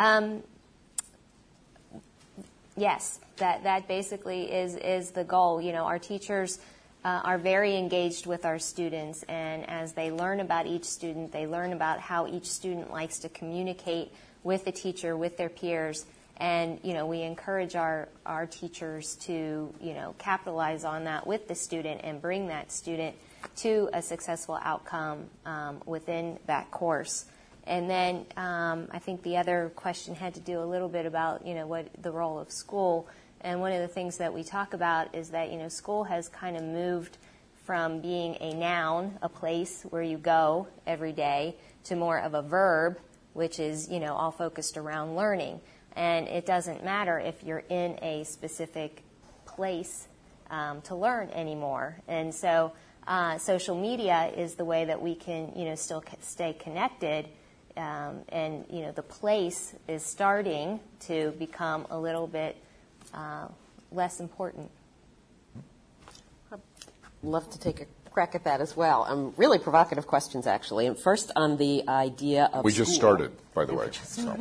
Yes, that basically is the goal. Our teachers are very engaged with our students, and as they learn about each student, they learn about how each student likes to communicate with the teacher, with their peers. And, we encourage our teachers to, capitalize on that with the student and bring that student to a successful outcome within that course. And then I think the other question had to do a little bit about, what the role of school. And one of the things that we talk about is that, school has kind of moved from being a noun, a place where you go every day, to more of a verb, which is, all focused around learning. And it doesn't matter if you're in a specific place to learn anymore. And so social media is the way that we can, still stay connected. And, the place is starting to become a little bit less important. I'd love to take a crack at that as well. Really provocative questions, actually. And first on the idea of We just school. started, by the way. So.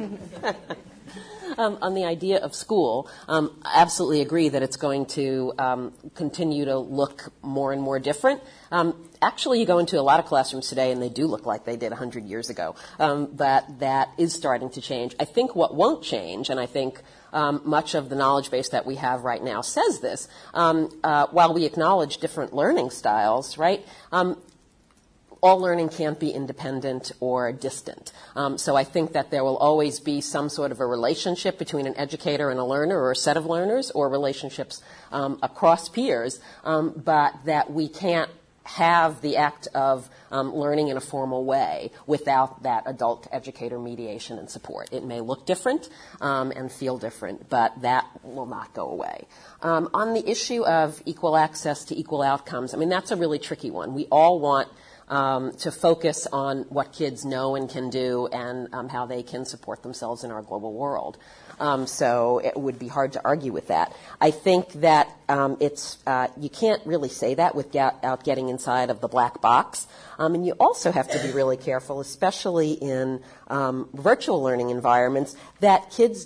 On the idea of school, I absolutely agree that it's going to continue to look more and more different. Actually, you go into a lot of classrooms today, and they do look like they did 100 years ago. But that is starting to change. I think what won't change, and I think much of the knowledge base that we have right now says this, while we acknowledge different learning styles, right, all learning can't be independent or distant. So I think that there will always be some sort of a relationship between an educator and a learner, or a set of learners, or relationships across peers, but that we can't have the act of learning in a formal way without that adult educator mediation and support. It may look different and feel different, but that will not go away. On the issue of equal access to equal outcomes, that's a really tricky one. We all want to focus on what kids know and can do and how they can support themselves in our global world. So it would be hard to argue with that. I think that you can't really say that without getting inside of the black box. And you also have to be really careful, especially in virtual learning environments, that kids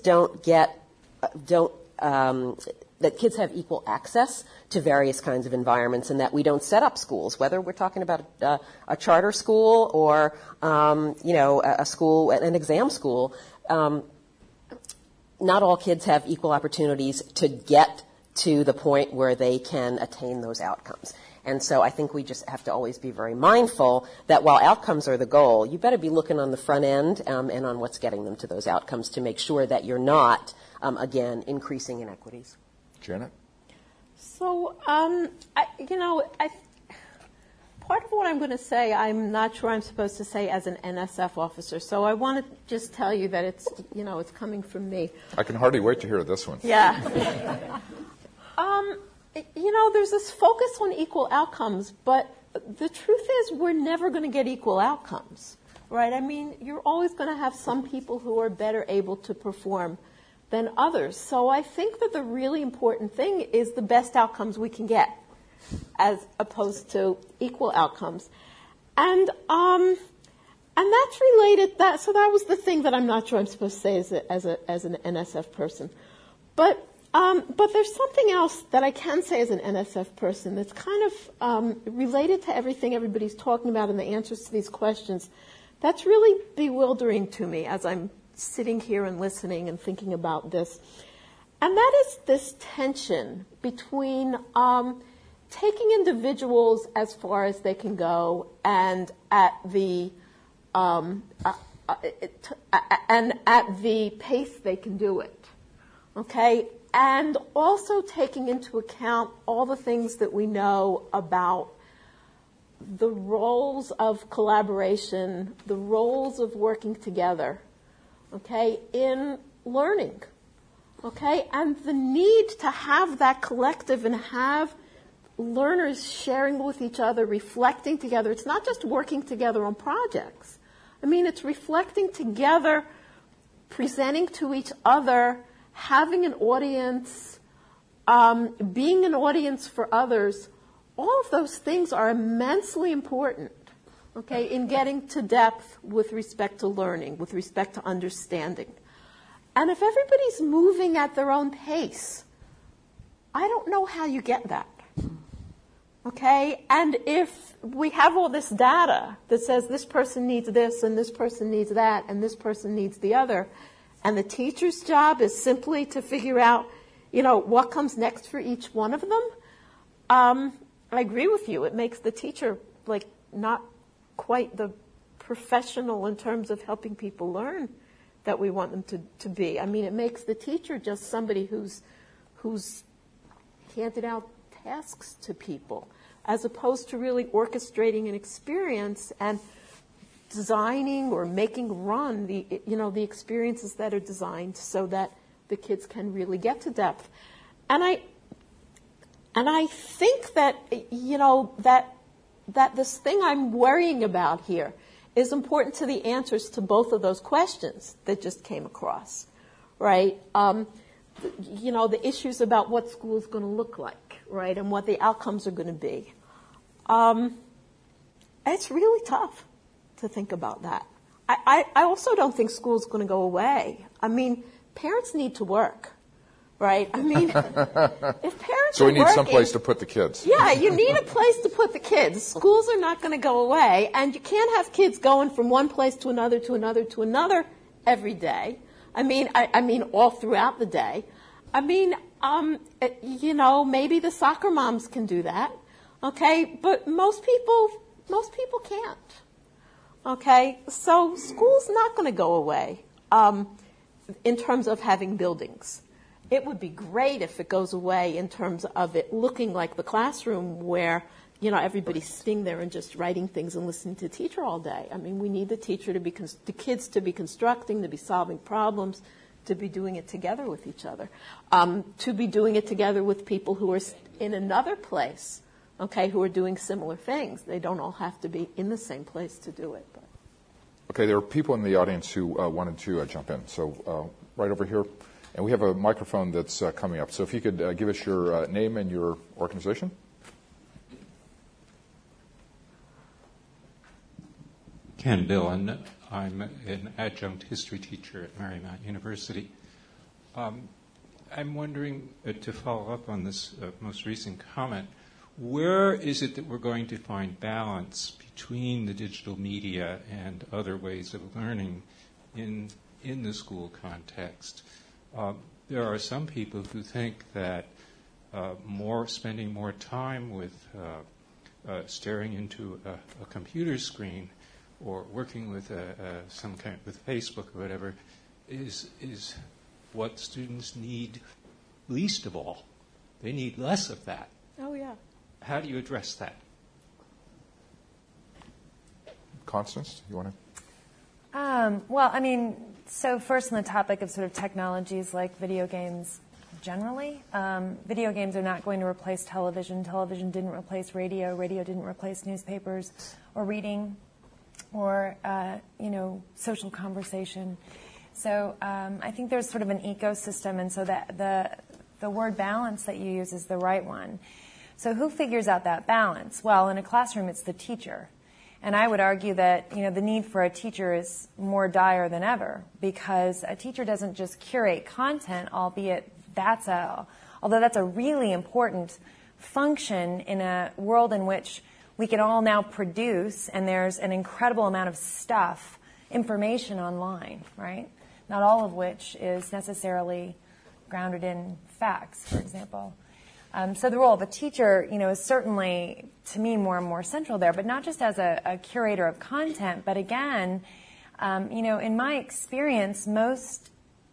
that kids have equal access to various kinds of environments, and that we don't set up schools, whether we're talking about a charter school or, a school, an exam school. Not all kids have equal opportunities to get to the point where they can attain those outcomes. And so I think we just have to always be very mindful that while outcomes are the goal, you better be looking on the front end and on what's getting them to those outcomes to make sure that you're not, again, increasing inequities. part of what I'm going to say, I'm not sure I'm supposed to say as an NSF officer. So I want to just tell you that it's, it's coming from me. I can hardly wait to hear this one. Yeah. There's this focus on equal outcomes, but the truth is we're never going to get equal outcomes, right? I mean, you're always going to have some people who are better able to perform than others. So I think that the really important thing is the best outcomes we can get, as opposed to equal outcomes. And that's related, so that was the thing that I'm not sure I'm supposed to say as an NSF person. But there's something else that I can say as an NSF person that's kind of related to everything everybody's talking about and the answers to these questions. That's really bewildering to me as I'm sitting here and listening and thinking about this. And that is this tension between taking individuals as far as they can go and at the pace they can do it. Okay? And also taking into account all the things that we know about the roles of collaboration, the roles of working together, okay, in learning, okay, and the need to have that collective and have learners sharing with each other, reflecting together. It's not just working together on projects. I mean, it's reflecting together, presenting to each other, having an audience, being an audience for others. All of those things are immensely important, okay, in getting to depth with respect to learning, with respect to understanding. And if everybody's moving at their own pace, I don't know how you get that. Okay? And if we have all this data that says this person needs this and this person needs that and this person needs the other, and the teacher's job is simply to figure out, what comes next for each one of them, I agree with you. It makes the teacher, not quite the professional in terms of helping people learn that we want them to be. I mean, it makes the teacher just somebody who's handed out tasks to people, as opposed to really orchestrating an experience and designing or making run the experiences that are designed so that the kids can really get to depth. And I think that that this thing I'm worrying about here is important to the answers to both of those questions that just came across, right? The issues about what school is going to look like, right, and what the outcomes are going to be. It's really tough to think about that. I also don't think school is going to go away. I mean, parents need to work, right? I mean, if parents so we are need working, some place to put the kids. Yeah, you need a place to put the kids. Schools are not going to go away, and you can't have kids going from one place to another to another to another every day. I mean, all throughout the day. I mean, maybe the soccer moms can do that, okay? But most people can't, okay? So school's not going to go away in terms of having buildings. It would be great if it goes away in terms of it looking like the classroom where, everybody's sitting there and just writing things and listening to the teacher all day. I mean, we need the teacher to be, the kids to be constructing, to be solving problems, to be doing it together with each other, to be doing it together with people who are in another place, okay, who are doing similar things. They don't all have to be in the same place to do it. But. Okay, there are people in the audience who wanted to jump in. So right over here. And we have a microphone that's coming up. So if you could give us your name and your organization. Ken Billen. I'm an adjunct history teacher at Marymount University. I'm wondering, to follow up on this most recent comment, where is it that we're going to find balance between the digital media and other ways of learning in the school context? There are some people who think that spending more time with staring into a computer screen or working with with Facebook or whatever is what students need least of all. They need less of that. Oh, yeah. How do you address that? Constance, you want to? Well, I mean, so first on the topic of sort of technologies like video games generally, video games are not going to replace television. Television didn't replace radio. Radio didn't replace newspapers or reading or, social conversation. So I think there's sort of an ecosystem, and so that the word balance that you use is the right one. So who figures out that balance? Well, in a classroom, it's the teacher. And I would argue that, the need for a teacher is more dire than ever, because a teacher doesn't just curate content, albeit although that's a really important function in a world in which we can all now produce, and there's an incredible amount of information online, right? Not all of which is necessarily grounded in facts, for example. So the role of a teacher, is certainly, to me, more and more central there, but not just as a curator of content, but again, in my experience, most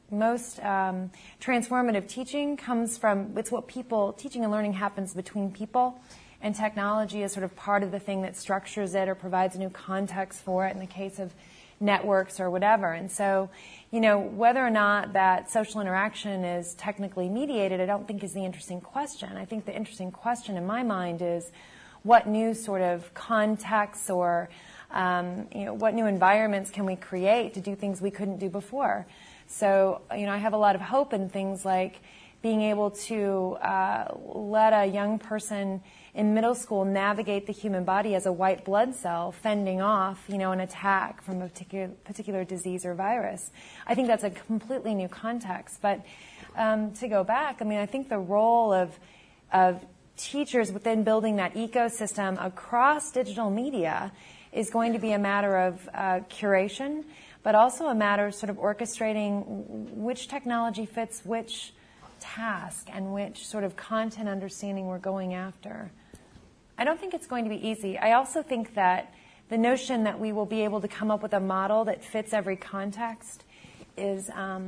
transformative teaching comes from, teaching and learning happens between people, and technology is sort of part of the thing that structures it or provides a new context for it in the case of networks or whatever. And so, whether or not that social interaction is technically mediated, I don't think is the interesting question. I think the interesting question in my mind is what new sort of contexts or, what new environments can we create to do things we couldn't do before. So, I have a lot of hope in things like being able to let a young person in middle school navigate the human body as a white blood cell, fending off, an attack from a particular disease or virus. I think that's a completely new context. But to go back, I think the role of teachers within building that ecosystem across digital media is going to be a matter of curation, but also a matter of sort of orchestrating which technology fits which task and which sort of content understanding we're going after. I don't think it's going to be easy. I also think that the notion that we will be able to come up with a model that fits every context is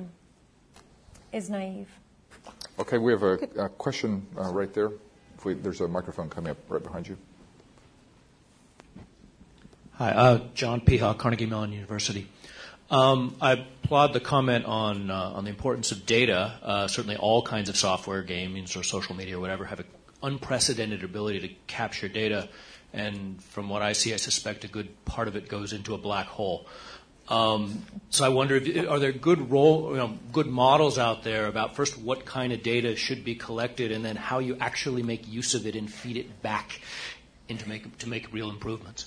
naive. Okay, we have a question right there. There's a microphone coming up right behind you. Hi, John Peha, Carnegie Mellon University. I applaud the comment on the importance of data. Certainly all kinds of software, games or social media or whatever, have an unprecedented ability to capture data. And from what I see, I suspect a good part of it goes into a black hole. So I wonder, are there good models out there about first what kind of data should be collected and then how you actually make use of it and feed it back to make real improvements?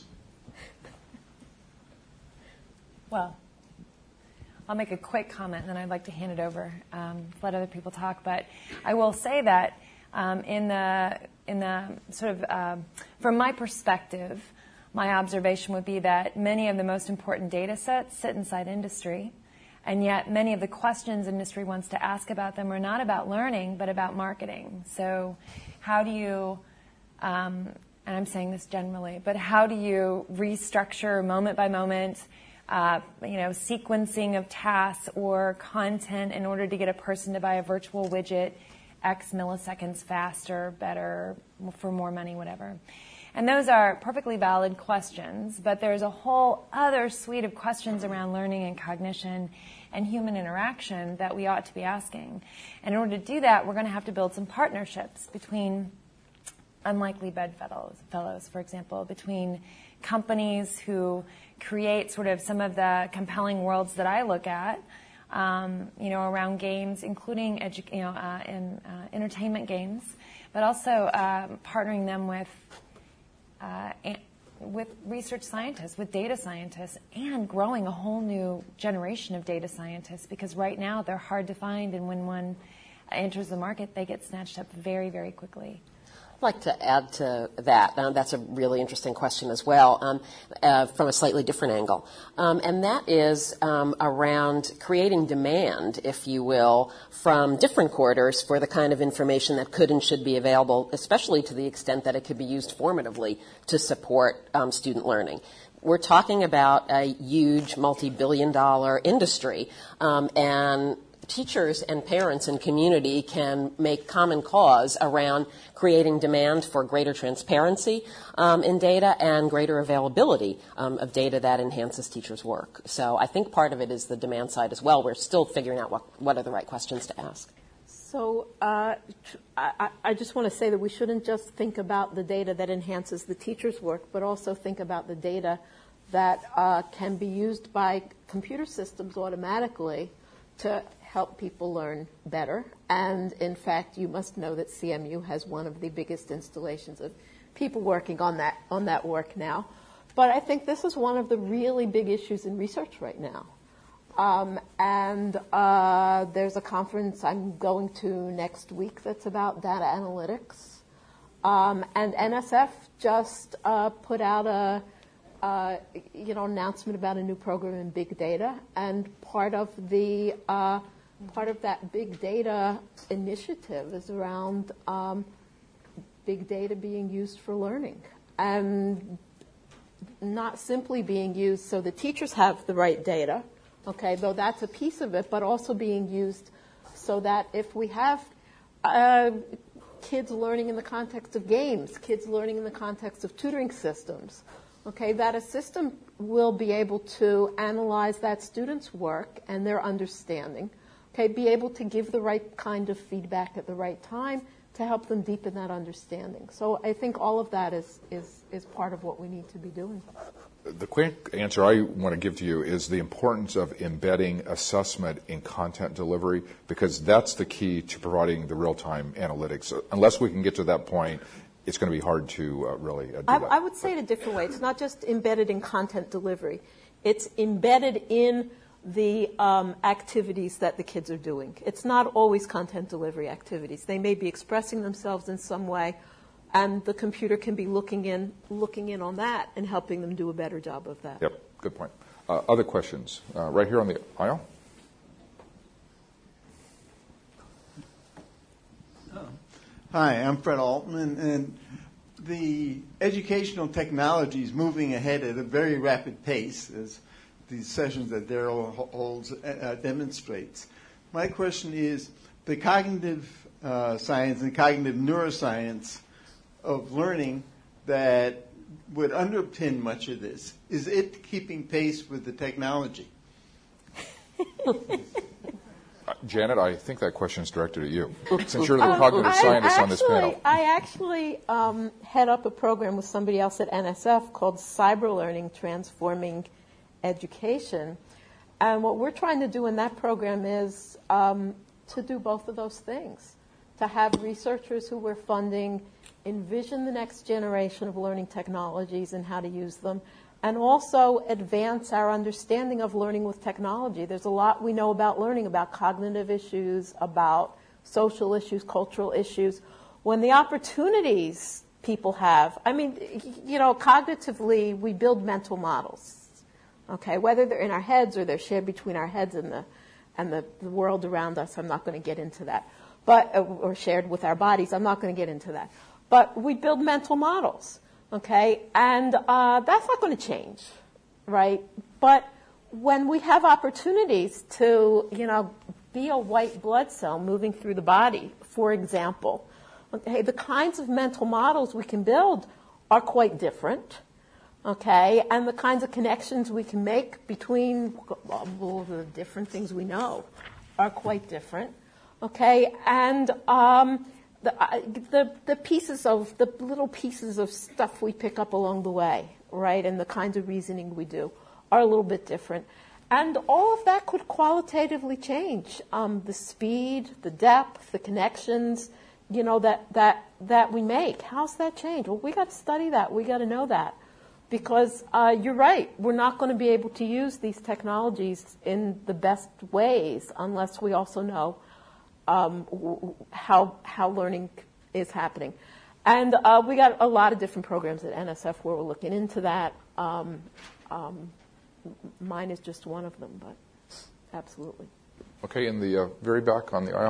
Well, I'll make a quick comment, and then I'd like to hand it over, let other people talk. But I will say that in the sort of, from my perspective, my observation would be that many of the most important data sets sit inside industry, and yet many of the questions industry wants to ask about them are not about learning, but about marketing. So how do you, and I'm saying this generally, but how do you restructure moment by moment sequencing of tasks or content in order to get a person to buy a virtual widget X milliseconds faster, better, for more money, whatever. And those are perfectly valid questions, but there's a whole other suite of questions around learning and cognition and human interaction that we ought to be asking. And in order to do that, we're going to have to build some partnerships between unlikely bedfellows, for example, between companies who create sort of some of the compelling worlds that I look at, around games, including entertainment games, but also partnering them with research scientists, with data scientists, and growing a whole new generation of data scientists, because right now they're hard to find, and when one enters the market, they get snatched up very, very quickly. I'd like to add to that. That's a really interesting question as well, from a slightly different angle. And that is around creating demand, if you will, from different quarters for the kind of information that could and should be available, especially to the extent that it could be used formatively to support student learning. We're talking about a huge multi-billion-dollar industry, and teachers and parents and community can make common cause around creating demand for greater transparency in data and greater availability of data that enhances teachers' work. So I think part of it is the demand side as well. We're still figuring out what are the right questions to ask. So I just want to say that we shouldn't just think about the data that enhances the teacher's work, but also think about the data that can be used by computer systems automatically to help people learn better. And in fact, you must know that CMU has one of the biggest installations of people working on that work now. But I think this is one of the really big issues in research right now. There's a conference I'm going to next week that's about data analytics. And NSF just put out announcement about a new program in big data, and part of that big data initiative is around big data being used for learning, and not simply being used so the teachers have the right data, okay, though that's a piece of it, but also being used so that if we have kids learning in the context of games, kids learning in the context of tutoring systems, okay, that a system will be able to analyze that student's work and their understanding, okay, be able to give the right kind of feedback at the right time to help them deepen that understanding. So I think all of that is part of what we need to be doing. The quick answer I want to give to you is the importance of embedding assessment in content delivery, because that's the key to providing the real-time analytics. Unless we can get to that point, it's going to be hard to really do that. I would say it a different way. It's not just embedded in content delivery. It's embedded in the activities that the kids are doing. It's not always content delivery activities. They may be expressing themselves in some way, and the computer can be looking in on that and helping them do a better job of that. Yep, good point. Other questions? Right here on the aisle. Hi, I'm Fred Altman, and the educational technology is moving ahead at a very rapid pace, as these sessions that Daryl holds demonstrates. My question is, the cognitive science and cognitive neuroscience of learning that would underpin much of this, is it keeping pace with the technology? Janet, I think that question is directed at you, since you're the cognitive scientist on this panel. I actually head up a program with somebody else at NSF called Cyber Learning Transforming Education. And what we're trying to do in that program is to do both of those things, to have researchers who we're funding envision the next generation of learning technologies and how to use them, and also advance our understanding of learning with technology. There's a lot we know about learning, about cognitive issues, about social issues, cultural issues. When the opportunities people have, I mean, cognitively, we build mental models, okay, whether they're in our heads or they're shared between our heads and the world around us. I'm not going to get into that, or shared with our bodies. I'm not going to get into that. But we build mental models, okay? And that's not going to change, right? But when we have opportunities to, be a white blood cell moving through the body, for example, okay, the kinds of mental models we can build are quite different, okay? And the kinds of connections we can make between all the different things we know are quite different, okay? And the little pieces of stuff we pick up along the way, right, and the kinds of reasoning we do are a little bit different. And all of that could qualitatively change the speed, the depth, the connections, that we make. How's that change? Well, we got to study that. We got to know that. Because you're right, we're not going to be able to use these technologies in the best ways unless we also know how learning is happening. And we got a lot of different programs at NSF where we're looking into that. Mine is just one of them, but absolutely. Okay, in the very back on the aisle.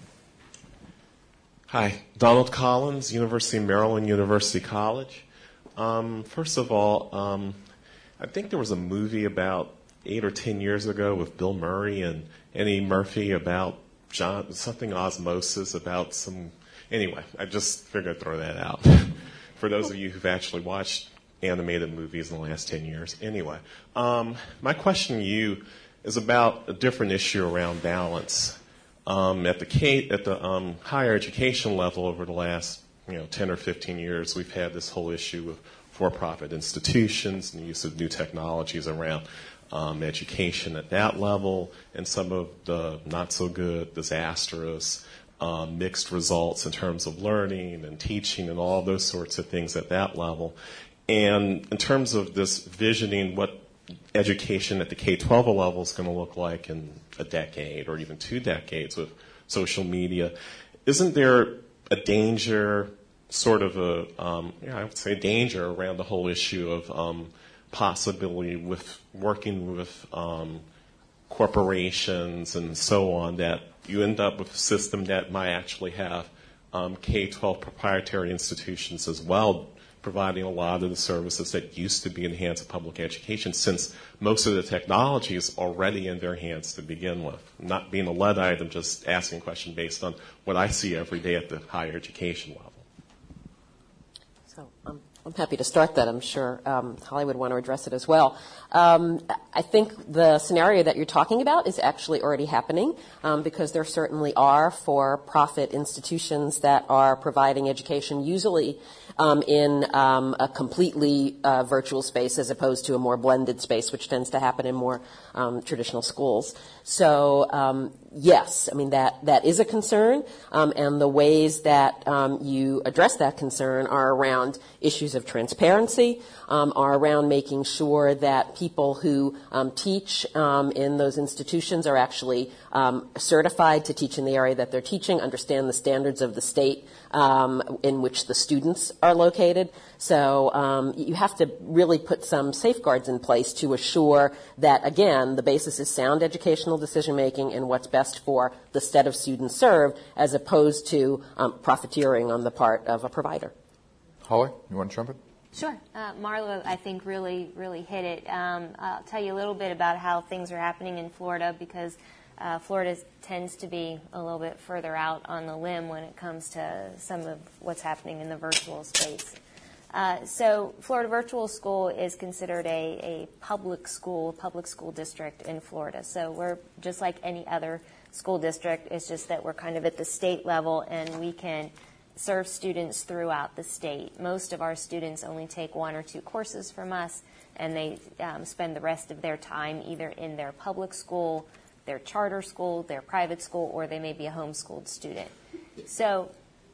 Hi, Donald Collins, University of Maryland, University College. First of all, I think there was a movie about 8 or 10 years ago with Bill Murray and Eddie Murphy about something osmosis about some. Anyway, I just figured I'd throw that out for those of you who've actually watched animated movies in the last 10 years. Anyway, my question to you is about a different issue around balance. At the higher education level over the last 10 or 15 years, we've had this whole issue of for-profit institutions and the use of new technologies around education at that level, and some of the not so good, disastrous, mixed results in terms of learning and teaching and all those sorts of things at that level. And in terms of this visioning what education at the K-12 level is going to look like in a decade or even 2 decades with social media, isn't there a danger, sort of I would say danger around the whole issue of possibly with working with corporations and so on, that you end up with a system that might actually have K-12 proprietary institutions as well, providing a lot of the services that used to be in the hands of public education, since most of the technology is already in their hands to begin with. Not being a lead item, just asking a question based on what I see every day at the higher education level. So I'm happy to start that. I'm sure Holly would want to address it as well. I think the scenario that you're talking about is actually already happening because there certainly are for-profit institutions that are providing education, usually in a completely virtual space as opposed to a more blended space, which tends to happen in more traditional schools. So yes, I mean that is a concern, and the ways that you address that concern are around issues of transparency, are around making sure that people who teach in those institutions are actually certified to teach in the area that they're teaching, understand the standards of the state in which the students are located. So you have to really put some safeguards in place to assure that, again, the basis is sound educational decision-making and what's best for the set of students served, as opposed to profiteering on the part of a provider. Holly, you want to jump in? Sure. Marla, I think, really hit it. I'll tell you a little bit about how things are happening in Florida, because Florida tends to be a little bit further out on the limb when it comes to some of what's happening in the virtual space. So Florida Virtual School is considered a public school district in Florida. So we're just like any other school district. It's just that we're kind of at the state level, and we can serve students throughout the state. Most of our students only take 1 or 2 courses from us, and they spend the rest of their time either in their public school, their charter school, their private school, or they may be a homeschooled student. So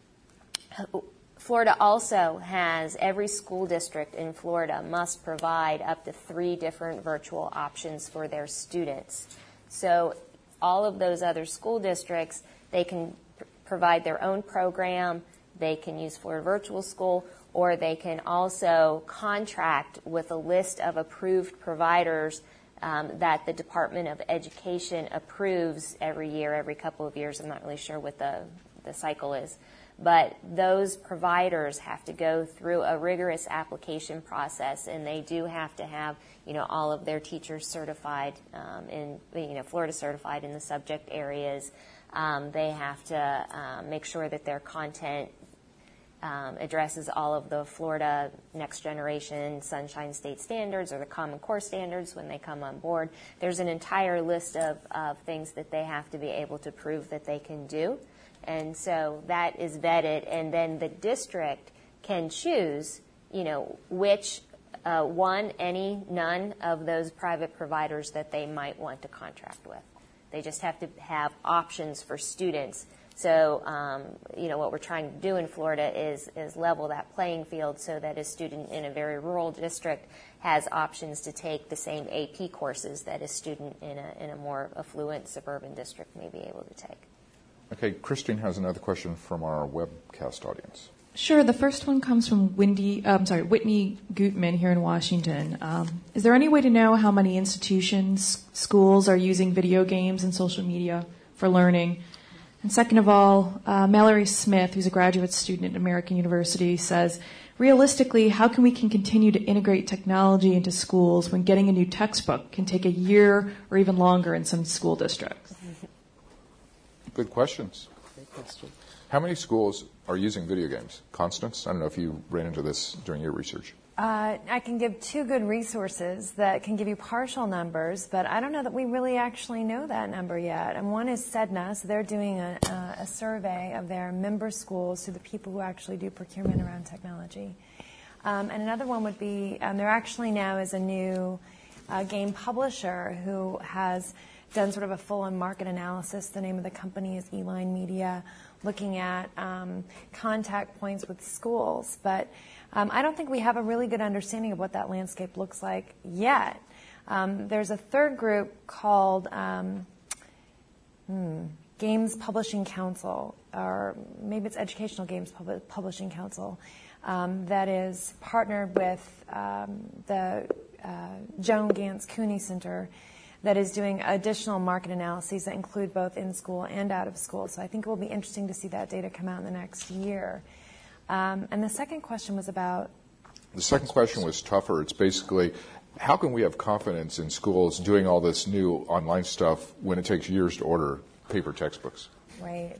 Florida also has, every school district in Florida must provide up to 3 different virtual options for their students. So all of those other school districts, they can provide their own program, they can use Florida Virtual School, or they can also contract with a list of approved providers that the Department of Education approves every year, every couple of years. I'm not really sure what the cycle is. But those providers have to go through a rigorous application process, and they do have to have, all of their teachers certified Florida certified in the subject areas. They have to make sure that their content addresses all of the Florida Next Generation Sunshine State Standards or the Common Core Standards when they come on board. There's an entire list of things that they have to be able to prove that they can do. And so that is vetted, and then the district can choose, which none of those private providers that they might want to contract with. They just have to have options for students. So, what we're trying to do in Florida is level that playing field so that a student in a very rural district has options to take the same AP courses that a student in a more affluent suburban district may be able to take. Okay, Christine has another question from our webcast audience. Sure. The first one comes from Whitney Gutman here in Washington. Is there any way to know how many institutions, schools are using video games and social media for learning? And second of all, Mallory Smith, who's a graduate student at American University, says, realistically, how can we continue to integrate technology into schools when getting a new textbook can take a year or even longer in some school districts? Good questions. Great question. How many schools are using video games? Constance, I don't know if you ran into this during your research. I can give two good resources that can give you partial numbers, but I don't know that we really actually know that number yet. And one is Sedna, so they're doing a survey of their member schools, so the people who actually do procurement around technology. And another one would be, there actually now is a new game publisher who has done sort of a full-on market analysis. The name of the company is Eline Media, looking at contact points with schools. But I don't think we have a really good understanding of what that landscape looks like yet. There's a third group called Games Publishing Council, or maybe it's Educational Games Publishing Council, that is partnered with the Joan Gantz Cooney Center, that is doing additional market analyses that include both in school and out of school. So I think it will be interesting to see that data come out in the next year. And the second question was about? The second question was tougher. It's basically, how can we have confidence in schools doing all this new online stuff when it takes years to order paper textbooks? Right.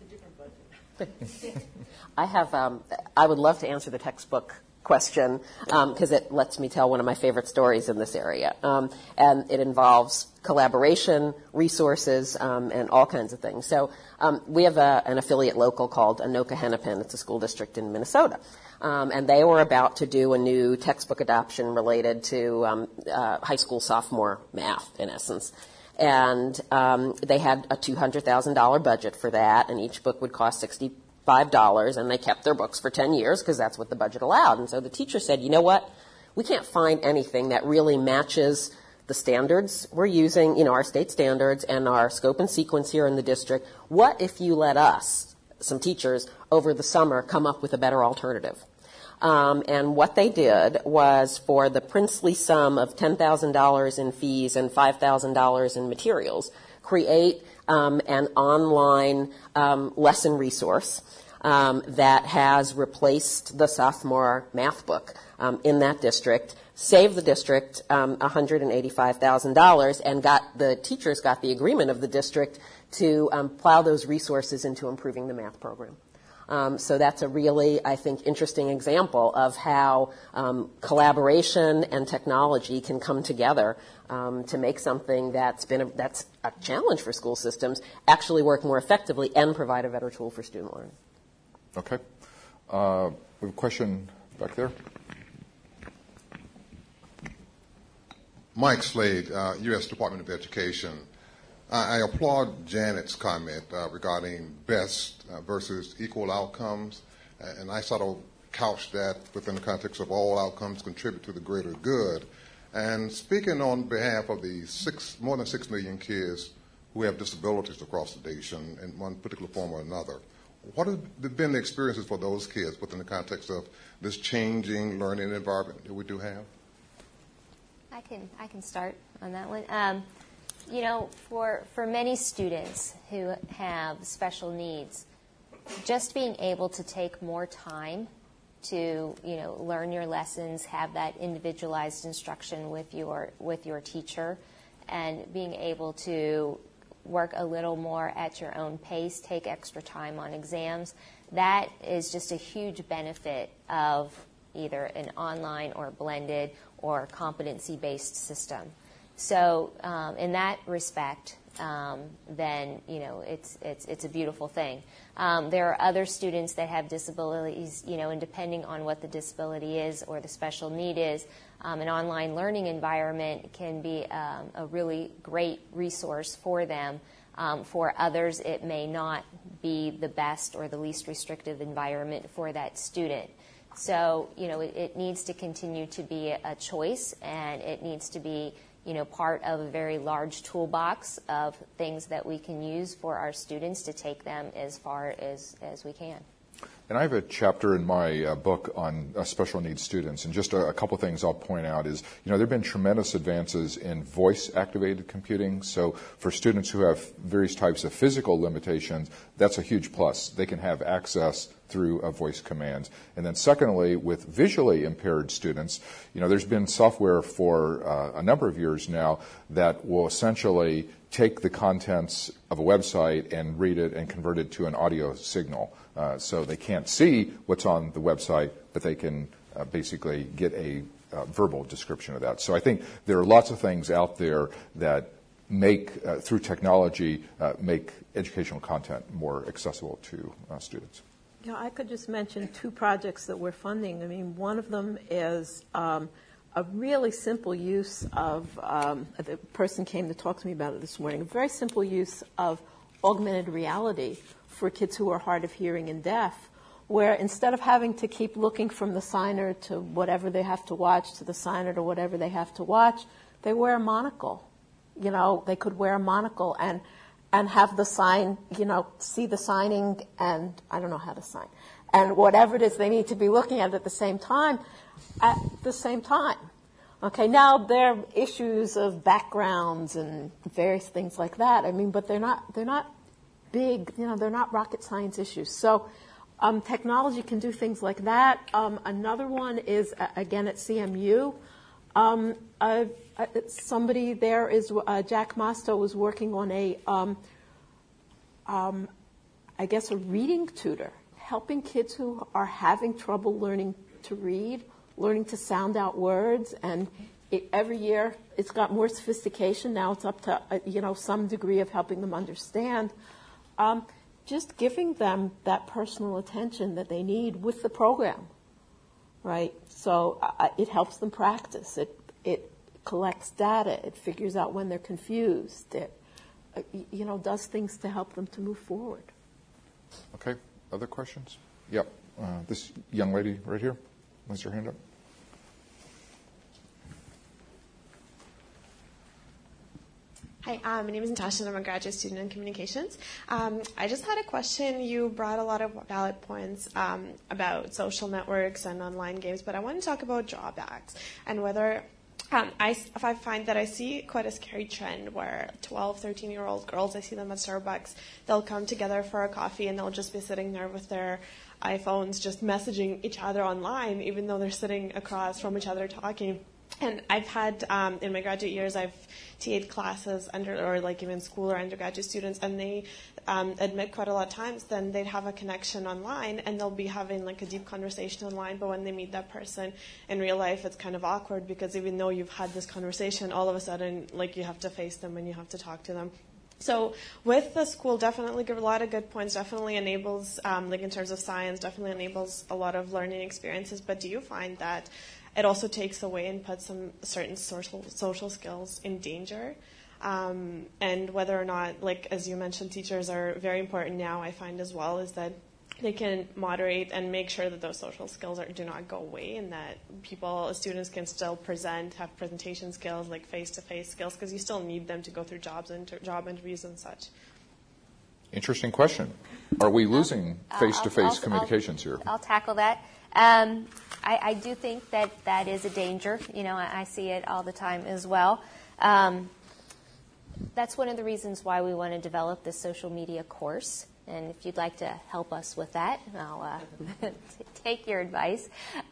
I would love to answer the textbook question because it lets me tell one of my favorite stories in this area. And it involves collaboration, resources, and all kinds of things. So we have an affiliate local called Anoka Hennepin. It's a school district in Minnesota. And they were about to do a new textbook adoption related to high school sophomore math, in essence. And they had a $200,000 budget for that, and each book would cost $65, and they kept their books for 10 years because that's what the budget allowed. And so the teacher said, you know what? We can't find anything that really matches the standards we're using, our state standards and our scope and sequence here in the district. What if you let us, some teachers, over the summer come up with a better alternative? And what they did was, for the princely sum of $10,000 in fees and $5,000 in materials, create an online lesson resource that has replaced the sophomore math book in that district, saved the district $185,000, and the teachers got the agreement of the district to plow those resources into improving the math program. So that's a really, I think, interesting example of how collaboration and technology can come together to make something that's a challenge for school systems actually work more effectively and provide a better tool for student learning. Okay. We have a question back there. Mike Slade, U.S. Department of Education. I applaud Janet's comment regarding best versus equal outcomes, and I sort of couch that within the context of all outcomes contribute to the greater good. And speaking on behalf of the more than 6 million kids who have disabilities across the nation in one particular form or another, what have been the experiences for those kids within the context of this changing learning environment that we do have? I can start on that one. For many students who have special needs, just being able to take more time to learn your lessons, have that individualized instruction with your teacher, and being able to work a little more at your own pace, take extra time on exams, that is just a huge benefit of either an online or blended or competency-based system. So in that respect, then it's a beautiful thing. There are other students that have disabilities, and depending on what the disability is or the special need is, an online learning environment can be a really great resource for them. For others, it may not be the best or the least restrictive environment for that student. So, it needs to continue to be a choice, and it needs to be part of a very large toolbox of things that we can use for our students to take them as far as we can. And I have a chapter in my book on special needs students, and just a couple things I'll point out is, there have been tremendous advances in voice-activated computing. So for students who have various types of physical limitations, that's a huge plus. They can have access through voice commands. And then secondly, with visually impaired students, there's been software for a number of years now that will essentially take the contents of a website and read it and convert it to an audio signal. So they can't see what's on the website, but they can basically get a verbal description of that. So I think there are lots of things out there that make, through technology, make educational content more accessible to students. I could just mention 2 projects that we're funding. I mean, one of them is a really simple use of, the person came to talk to me about it this morning, a very simple use of augmented reality for kids who are hard of hearing and deaf, where instead of having to keep looking from the signer to whatever they have to watch, to the signer to whatever they have to watch, they wear a monocle. They could wear a monocle and have the sign, see the signing, and I don't know how to sign, and whatever it is they need to be looking at the same time, Okay, now there are issues of backgrounds and various things like that. I mean, but they're not big, they're not rocket science issues. So technology can do things like that. Another one is, again, at CMU. Somebody there is, Jack Mosto was working on a reading tutor, helping kids who are having trouble learning to read, learning to sound out words, and every year it's got more sophistication. Now it's up to, some degree of helping them understand. Just giving them that personal attention that they need with the program, right? So it helps them practice. It collects data. It figures out when they're confused. It, does things to help them to move forward. Okay. Other questions? Yep. This young lady right here has her hand up. Hi, my name is Natasha, and I'm a graduate student in communications. I just had a question. You brought a lot of valid points about social networks and online games, but I want to talk about drawbacks and whether I find that I see quite a scary trend where 12, 13-year-old girls, I see them at Starbucks, they'll come together for a coffee and they'll just be sitting there with their iPhones just messaging each other online, even though they're sitting across from each other talking. And I've had, in my graduate years, I've TA'd classes even school or undergraduate students, and they admit quite a lot of times then they'd have a connection online and they'll be having a deep conversation online, but when they meet that person in real life, it's kind of awkward because even though you've had this conversation, all of a sudden, you have to face them and you have to talk to them. So with the school, definitely give a lot of good points, definitely enables, in terms of science, definitely enables a lot of learning experiences, but do you find that it also takes away and puts some certain social skills in danger? And whether or not, as you mentioned, teachers are very important now, I find as well, is that they can moderate and make sure that those social skills do not go away and that students can still have presentation skills, face-to-face skills, because you still need them to go through job interviews and such. Interesting question. Are we losing face-to-face communications here? I'll tackle that. I do think that is a danger. I see it all the time as well. That's one of the reasons why we want to develop this social media course. And if you'd like to help us with that, I'll take your advice.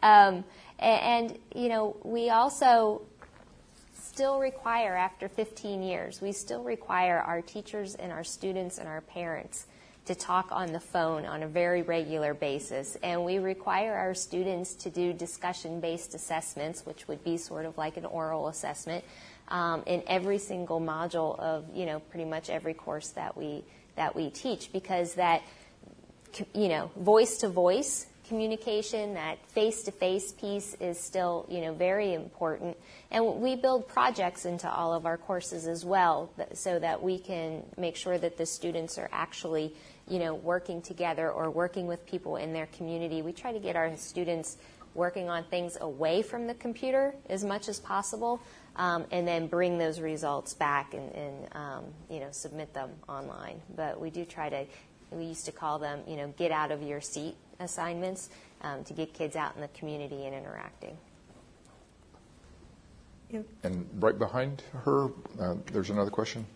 We also still require, after 15 years, we still require our teachers and our students and our parents to talk on the phone on a very regular basis. And we require our students to do discussion-based assessments, which would be sort of like an oral assessment, in every single module of, pretty much every course that we teach, because that, voice-to-voice communication, that face-to-face piece is still, very important. And we build projects into all of our courses as well, so that we can make sure that the students are actually, working together or working with people in their community. We try to get our students working on things away from the computer as much as possible, and then bring those results back and submit them online. But we do try to, we used to call them, get out of your seat assignments to get kids out in the community and interacting. And right behind her, there's another question.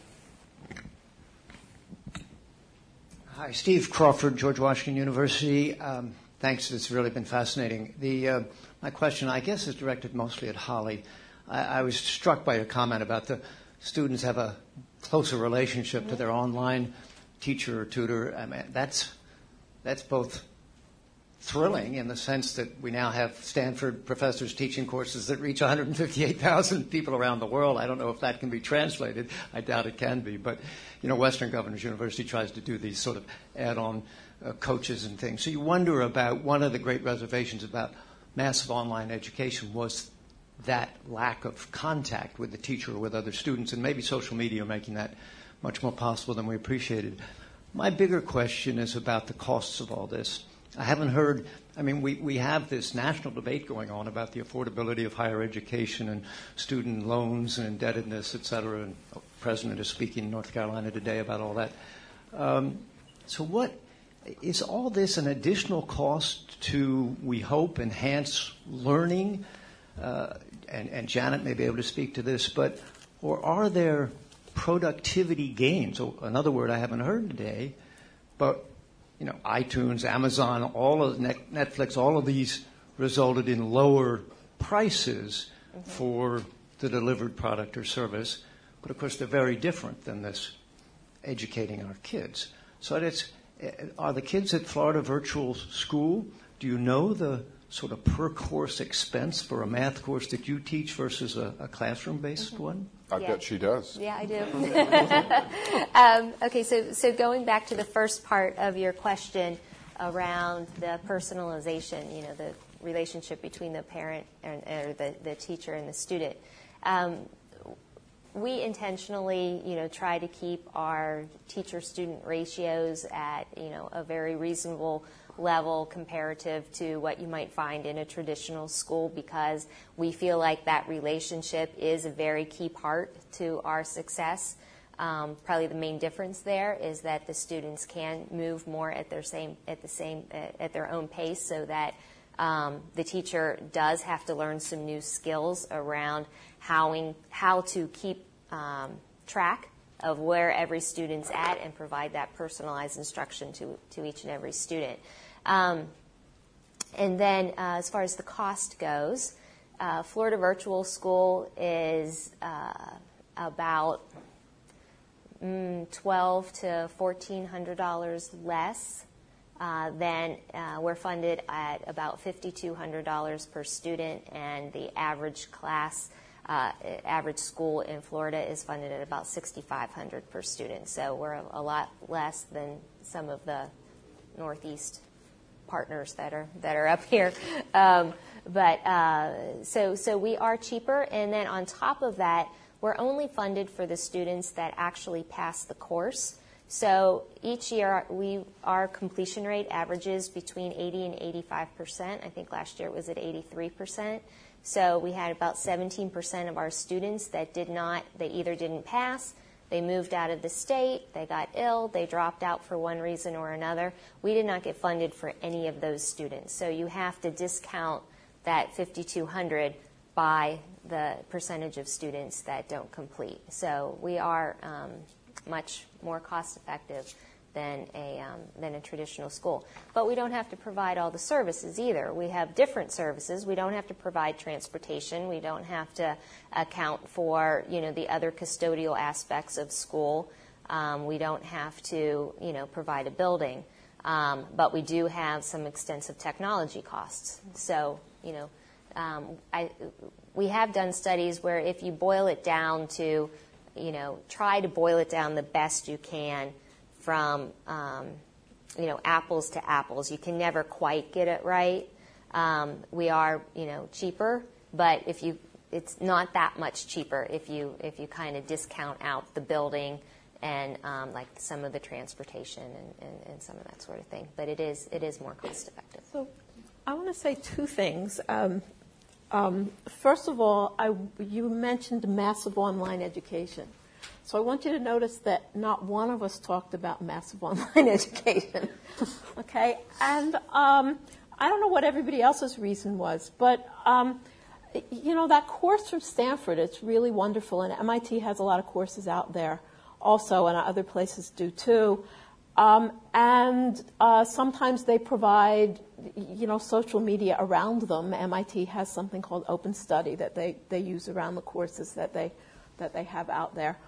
Hi, Steve Crawford, George Washington University. Thanks, it's really been fascinating. My question, I guess, is directed mostly at Holly. I was struck by your comment about the students have a closer relationship to their online teacher or tutor. I mean, that's both thrilling in the sense that we now have Stanford professors teaching courses that reach 158,000 people around the world. I don't know if that can be translated. I doubt it can be. But, Western Governors University tries to do these sort of add-on coaches and things. So you wonder about one of the great reservations about massive online education was that lack of contact with the teacher or with other students, and maybe social media are making that much more possible than we appreciated. My bigger question is about the costs of all this. I haven't heard, we have this national debate going on about the affordability of higher education and student loans and indebtedness, et cetera, and the President is speaking in North Carolina today about all that. So what is all this an additional cost to, we hope, enhance learning? And Janet may be able to speak to this, or are there productivity gains? So another word I haven't heard today, but iTunes, Amazon, all of Netflix, all of these resulted in lower prices for the delivered product or service. But of course, they're very different than this educating our kids. So are the kids at Florida Virtual School, do you know the sort of per course expense for a math course that you teach versus a classroom-based one? I bet she does. Yeah, I do. Okay, so going back to the first part of your question around the personalization, the relationship between the parent or the teacher and the student. We intentionally, try to keep our teacher-student ratios at, a very reasonable level comparative to what you might find in a traditional school, because we feel like that relationship is a very key part to our success. Probably the main difference there is that the students can move more at their own pace, so that the teacher does have to learn some new skills around how to keep track of where every student's at and provide that personalized instruction to each and every student. And then as far as the cost goes, Florida Virtual School is about $1,200 to $1,400 less than we're funded at about $5,200 per student, and the average class average school in Florida is funded at about $6,500 per student. So we're a lot less than some of the Northeast partners that are up here. So we are cheaper, and then on top of that, we're only funded for the students that actually pass the course. So each year, our completion rate averages between 80 and 85%. I think last year it was at 83%. So we had about 17% of our students that they either didn't pass, they moved out of the state, they got ill, they dropped out for one reason or another. We did not get funded for any of those students. So you have to discount that $5,200 by the percentage of students that don't complete. So we are much more cost effective than a traditional school. But we don't have to provide all the services either. We have different services. We don't have to provide transportation. We don't have to account for the other custodial aspects of school. We don't have to provide a building. But we do have some extensive technology costs. So we have done studies where if you boil it down to try to boil it down the best you can from apples to apples. You can never quite get it right. We are cheaper, but it's not that much cheaper if you kind of discount out the building and like some of the transportation and some of that sort of thing. But it is more cost effective. So I want to say two things. First of all, you mentioned massive online education. So I want you to notice that not one of us talked about massive online education. Okay? And I don't know what everybody else's reason was, but that course from Stanford, it's really wonderful, and MIT has a lot of courses out there also, and other places do too. And sometimes they provide, social media around them. MIT has something called Open Study that they use around the courses that they have out there.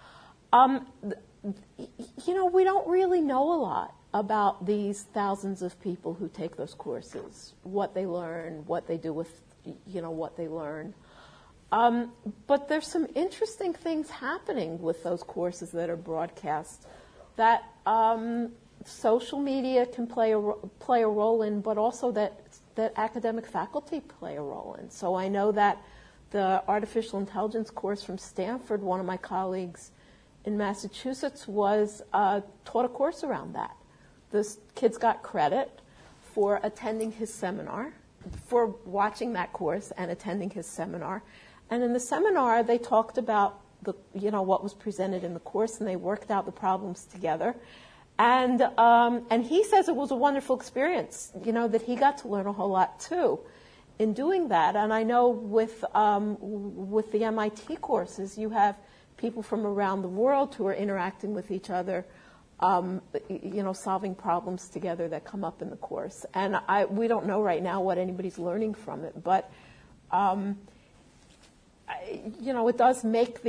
We don't really know a lot about these thousands of people who take those courses, what they learn, what they do with, what they learn. But there's some interesting things happening with those courses that are broadcast that social media can play a role in, but also that academic faculty play a role in. So I know that the artificial intelligence course from Stanford, one of my colleagues in Massachusetts taught a course around that. The kids got credit for attending his seminar, for watching that course and attending his seminar. And in the seminar, they talked about what was presented in the course, and they worked out the problems together. And he says it was a wonderful experience, that he got to learn a whole lot too in doing that. And I know with the MIT courses, you have people from around the world who are interacting with each other, solving problems together that come up in the course. And we don't know right now what anybody's learning from it, but it does make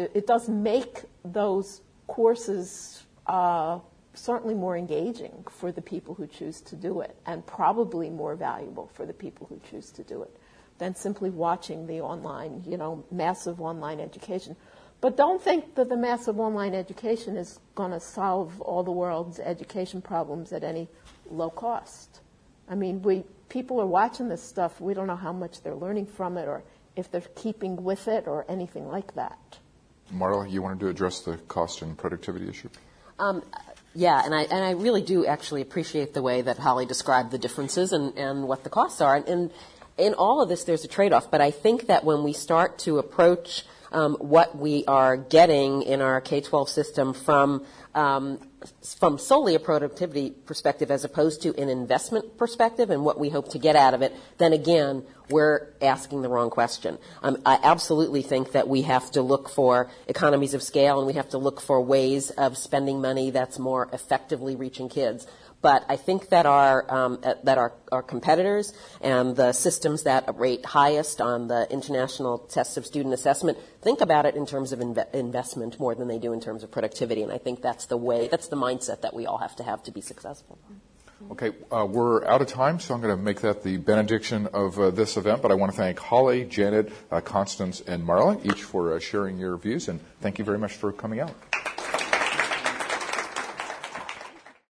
those courses certainly more engaging for the people who choose to do it, and probably more valuable for the people who choose to do it than simply watching the online, massive online education. But don't think that the massive online education is going to solve all the world's education problems at any low cost. I mean, people are watching this stuff. We don't know how much they're learning from it, or if they're keeping with it, or anything like that. Marla, you wanted to address the cost and productivity issue? Yeah, and I really do actually appreciate the way that Holly described the differences and what the costs are. And in all of this, there's a trade-off. But I think that when we start to approach what we are getting in our K-12 system from solely a productivity perspective as opposed to an investment perspective and what we hope to get out of it, then again, we're asking the wrong question. I absolutely think that we have to look for economies of scale, and we have to look for ways of spending money that's more effectively reaching kids. But I think that our competitors and the systems that rate highest on the international tests of student assessment think about it in terms of investment more than they do in terms of productivity. And I think that's the mindset that we all have to be successful. Okay, we're out of time, so I'm going to make that the benediction of this event. But I want to thank Holly, Janet, Constance, and Marla, each for sharing your views. And thank you very much for coming out.